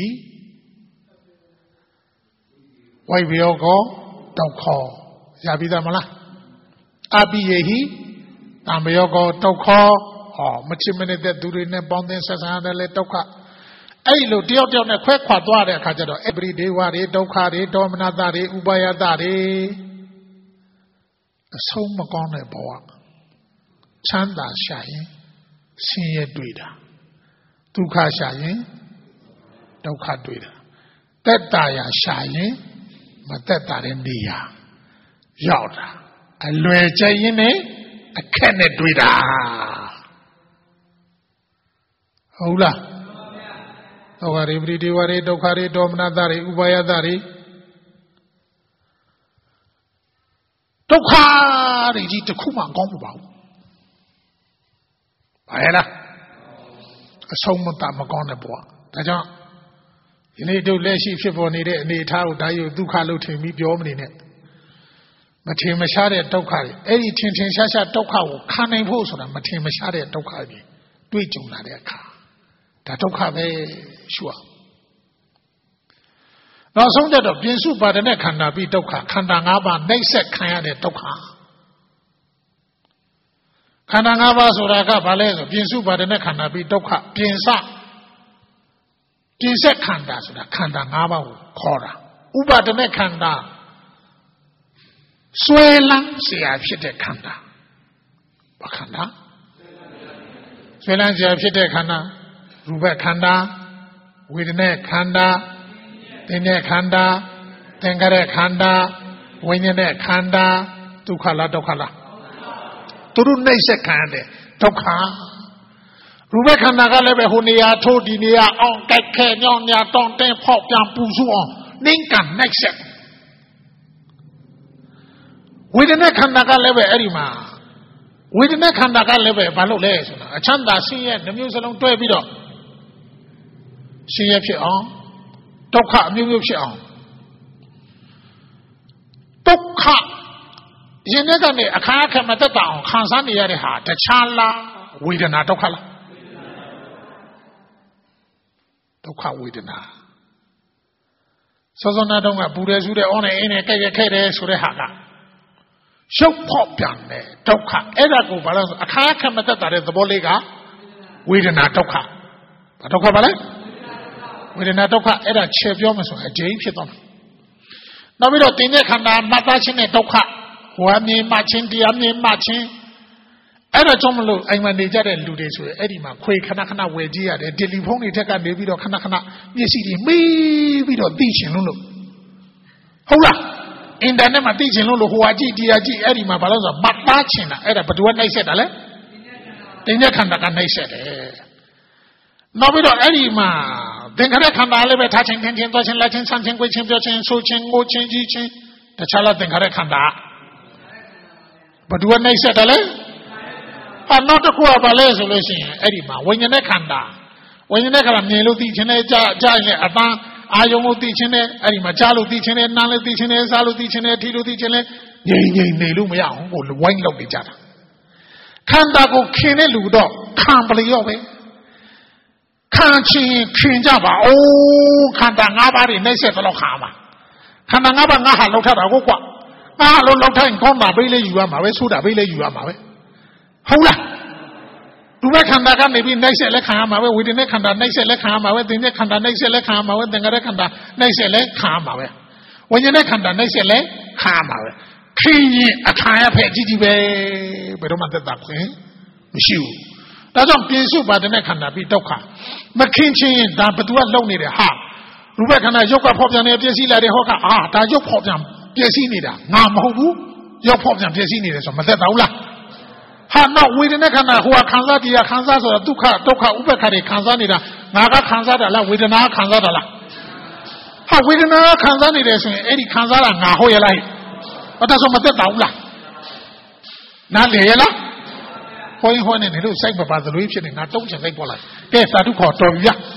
ဝိဘယောကောဒုက္ခရပြီသားမလားအပိယေဟိတမယောကောဒုက္ခဟောမချစ်မနေတဲ့သူတွေနဲ့ပေါင်းသင်းဆက်ဆံရတယ်လေဒုက္ခအဲ့လိုတယောက်တယောက်နဲ့ခွဲခွာသွားတဲ့အခါကျတော့အပရိဒေဝတွေဒုက္ခတွေဒေါမနတတွေဥပါယတတွေအဆုံးမကောင်းတဲ့ဘဝချမ်းသာရှာရင်ဆင်းရဲတွေ့တာဒုက္ခရှာရင်ဒုက္ခတွေ့တာတက်တာရရှာရင်မတက်တာတဲ့နေရာရောက်တာအလွယ်ကျရင်နဲ့အခက်နဲ့တွေ့တာဟုတ်လားဟုတ်ပါရဲ့ပရိဒေဝတွေဒုက္ခတွေဒေါမနတတွေဥပါယတတွေဒုက္ခတွေကြီးတစ်ခုမှကောင်းမပါဘူးဘာလဲလားအဆုံးမတမကောင်းတဲ့ဘဝဒါကြောင့်ဒီနေ့တို့လက်ရှိဖြစ်ပေါ်နေတဲ့အနေအထားကိုဒါရုပ်ဒုက္ခလို့ထင်ပြီးပြောမနေနဲ့မထင်မရှားတဲ့ဒုက္ခတွေအဲ့ဒီထင်ထင်ရှားရှားဒုက္ခကိုခံနိုင်ဖို့ဆိုတာမထင်မရှားတဲ့ဒုက္ခတွေတွေ့ကြုံလာတဲ့အခါဒါဒုက္ခပဲရှုအောင်နောက်ဆုံးတော့ပြင်စုပါဒနဲ့ခန္ဓာပြီးဒုက္ခခန္ဓာ၅ပါးနှိမ့်ဆက်ခံရတဲ့ဒုက္ခခန္ဓာ၅ပါးဆိုတာကဘာလဲဆိုပြင်စုပါဒနဲ့ခန္ဓာပြီးဒုက္ခပြင်စပြင်ဆက်ခန္ဓာဆိုတာခန္ဓာ၅ပါးကိုခေါ်တာဥပါဒနဲ့ခန္ဓာဆွဲလန်းเสียဖြစ်တဲ့ခန္ဓာဘာခန္ဓာဆွဲလန်းเสียဖြစ်တဲ့ခန္ဓာရူပခန္ဓာဝေဒနာခန္ဓာသင်္ညေခန္ဓာသင်္ခါရခန္ဓာဝိညာဉ်နဲ့ခန္ဓာဒုက္ခလားဒုက္ခလားသူတို့နှိမ့်ဆက်ခံတဲ့ဒုက္ခရူပခန္ဓာကလည်းပဲဟိုနေရာထိုးဒီနေရာအောင်ကြိုက်ခဲညောင်းညာတောင်းတင်းဖောက်ပြန်ပူဆူအောင်နှိမ့်ကန်နှိမ့်ဆက်ဝေဒနာခန္ဓာကလည်းပဲအဲ့ဒီမှာဝေဒနာခန္ဓာကလည်းပဲဘာလို့လဲဆိုတာအချမ်းသာဆင်းရဲနှမျိုးစလုံးတွဲပြီးတော့ဆင်းရဲဖြစ်အောင်ဒုက္ခအမျိုးမျိုးဖြစ်အောင်ဒုက္ခရင်ထဲကနေအခါအခက်မသက်တာအောင်ခံစားနေရတဲ့ဟာတခြားလားဝေဒနာဒုက္ခလားဒုက္ခဝေဒနာစောစောနာတော့ကပူရဲဆူတဲ့အောင်းနေအင်းနေကြိုက်ရခဲ့တယ်ဆိုတဲ့ဟာကရှုပ်ဖောက်ပြန်တယ်ဒုက္ခအဲ့ဒါကိုဘာလို့အခါအခက်မသက်တာတဲ့သဘောလေးကဝေဒနာဒုက္ခဘာဒုက္ခပါလဲဝေဒနာဒုက္ခအဲ့ဒါခြေပြောမှဆိုအကျဉ်းဖြစ်သွားမှာနောက်ပြီးတော့တင်တဲ့ခန္ဓာမတ်သားခြင်းနဲ့ဒုက္ခဝါမြေမှချင်းတရားမြေမှချင်းအဲ့ဒါကြောင့်မလို့အိမ်မှာနေကြတဲ့လူတွေဆိုရင်အဲ့ဒီမှာခွေခဏခဏဝယ်ကြည့်ရတယ်တယ်လီဖုန်းတွေထက်ကနေပြီးတော့ခဏခဏမျက်စိတွေမေးပြီးတော့သိချင်လို့လို့ဟုတ်လားအင်တာနက်မှာသိချင်လို့လို့ဟိုဟာကြည့်တရားကြည့်အဲ့ဒီမှာဘာလို့ဆိုတော့မတ်သားချင်တာအဲ့ဒါဘယ်သူကနှိုက်ဆက်တာလဲတင်တဲ့ခန္ဓာကနှိုက်ဆက်တယ်နောက်ပြီးတော့အဲ့ဒီမှာသင်္ခါရခန္ဓာလည်းပဲထားချင်းခင်ချင်းသွားချင်းလက်ချင်းဆန်းချင်းကိုချင်းပြောချင်းဆိုချင်းငိုချင်းကြီးချင်းတခြားလားသင်္ခါရခန္ဓာဘယ်သူကနှိုက်ဆက်တယ်လဲအနောက်တစ်ခုကဘာလဲဆိုလို့ရှိရင်အဲ့ဒီမှာဝိညာဉ်နဲ့ခန္ဓာဝိညာဉ်နဲ့ခန္ဓာမြင်လို့သိချင်းနဲ့ကြားကြားရင်အပန်းအာယုံကိုသိချင်းနဲ့အဲ့ဒီမှာကြားလို့သိချင်းနဲ့နားလို့သိချင်းနဲ့စားလို့သိချင်းနဲ့ထိလို့သိချင်းနဲ့ငြိမ်ငြိမ်နေလို့မရအောင်ကိုဝိုင်းလောက်နေကြတာခန္ဓာကိုခင်တဲ့လူတော့ခံပလျော့ပဲခံချင်းခင်ကြပါအိုးခန္ဓာ၅ပါးတွေနှိမ့်ဆက်တော့ခါမှာခန္ဓာ၅ပါးငါဟာလောက်ထတာကိုကွာငါလုံးလောက်ထိုင်ကောင်းတာဘေးလေးယူရမှာပဲဆိုးတာဘေးလေးယူရမှာပဲဟုတ်လားရူပခန္ဓာကနေပြီးနှိမ့်ဆက်လက်ခံရမှာပဲဝေဒနာခန္ဓာနှိမ့်ဆက်လက်ခံရမှာပဲသင်္ညေခန္ဓာနှိမ့်ဆက်လက်ခံရမှာပဲသင်္ခါရခန္ဓာနှိမ့်ဆက်လက်ခံရမှာပဲဝိညာဉ်ခန္ဓာနှိမ့်ဆက်လက်ခံရမှာပဲခင်ရင်အခါရဖက်ကြီးကြီးပဲဘယ်တော့မှသက်သာခွင့်မရှိဘူးဒါကြောင့်ပြင်စုပါဒနဲ့ခန္ဓာပြီးဒုက္ခမခင်ချင်းဒါဘသူကလုံနေတယ်ဟာရူပခန္ဓာရုပ်ကဖောက်ပြန်နေပျက်စီးလာတဲ့ဟောကအာဒါရုပ်ဖောက်ပြန်ပျက်စီးနေတာငါမဟုတ်ဘူးရုပ်ဖောက်ပြန်ပျက်စီးနေတယ်ဆိုမသက်သာဘူးလားဟာနောက်ဝေဒနာခန္ဓာဟိုကခံစားတရားခံစားဆိုတာဒုက္ခဒုက္ခဥပ္ပခါတွေခံစားနေတာငါကခံစားတာလားဝေဒနာခံစားတာလားဟာဝေဒနာခံစားနေတယ်ဆိုရင်အဲ့ဒီခံစားတာငါဟုတ်ရဲ့လားဘာသာဆိုမသက်သာဘူးလားနားလေရဲ့လားဟိုင်းဟိုင်းနေနေလို့စိုက်မပါသလိုဖြစ်နေငါတုံးချင်လိုက်ပေါ်လာကဲသာဓုခေါ်တော်ပြီဗျ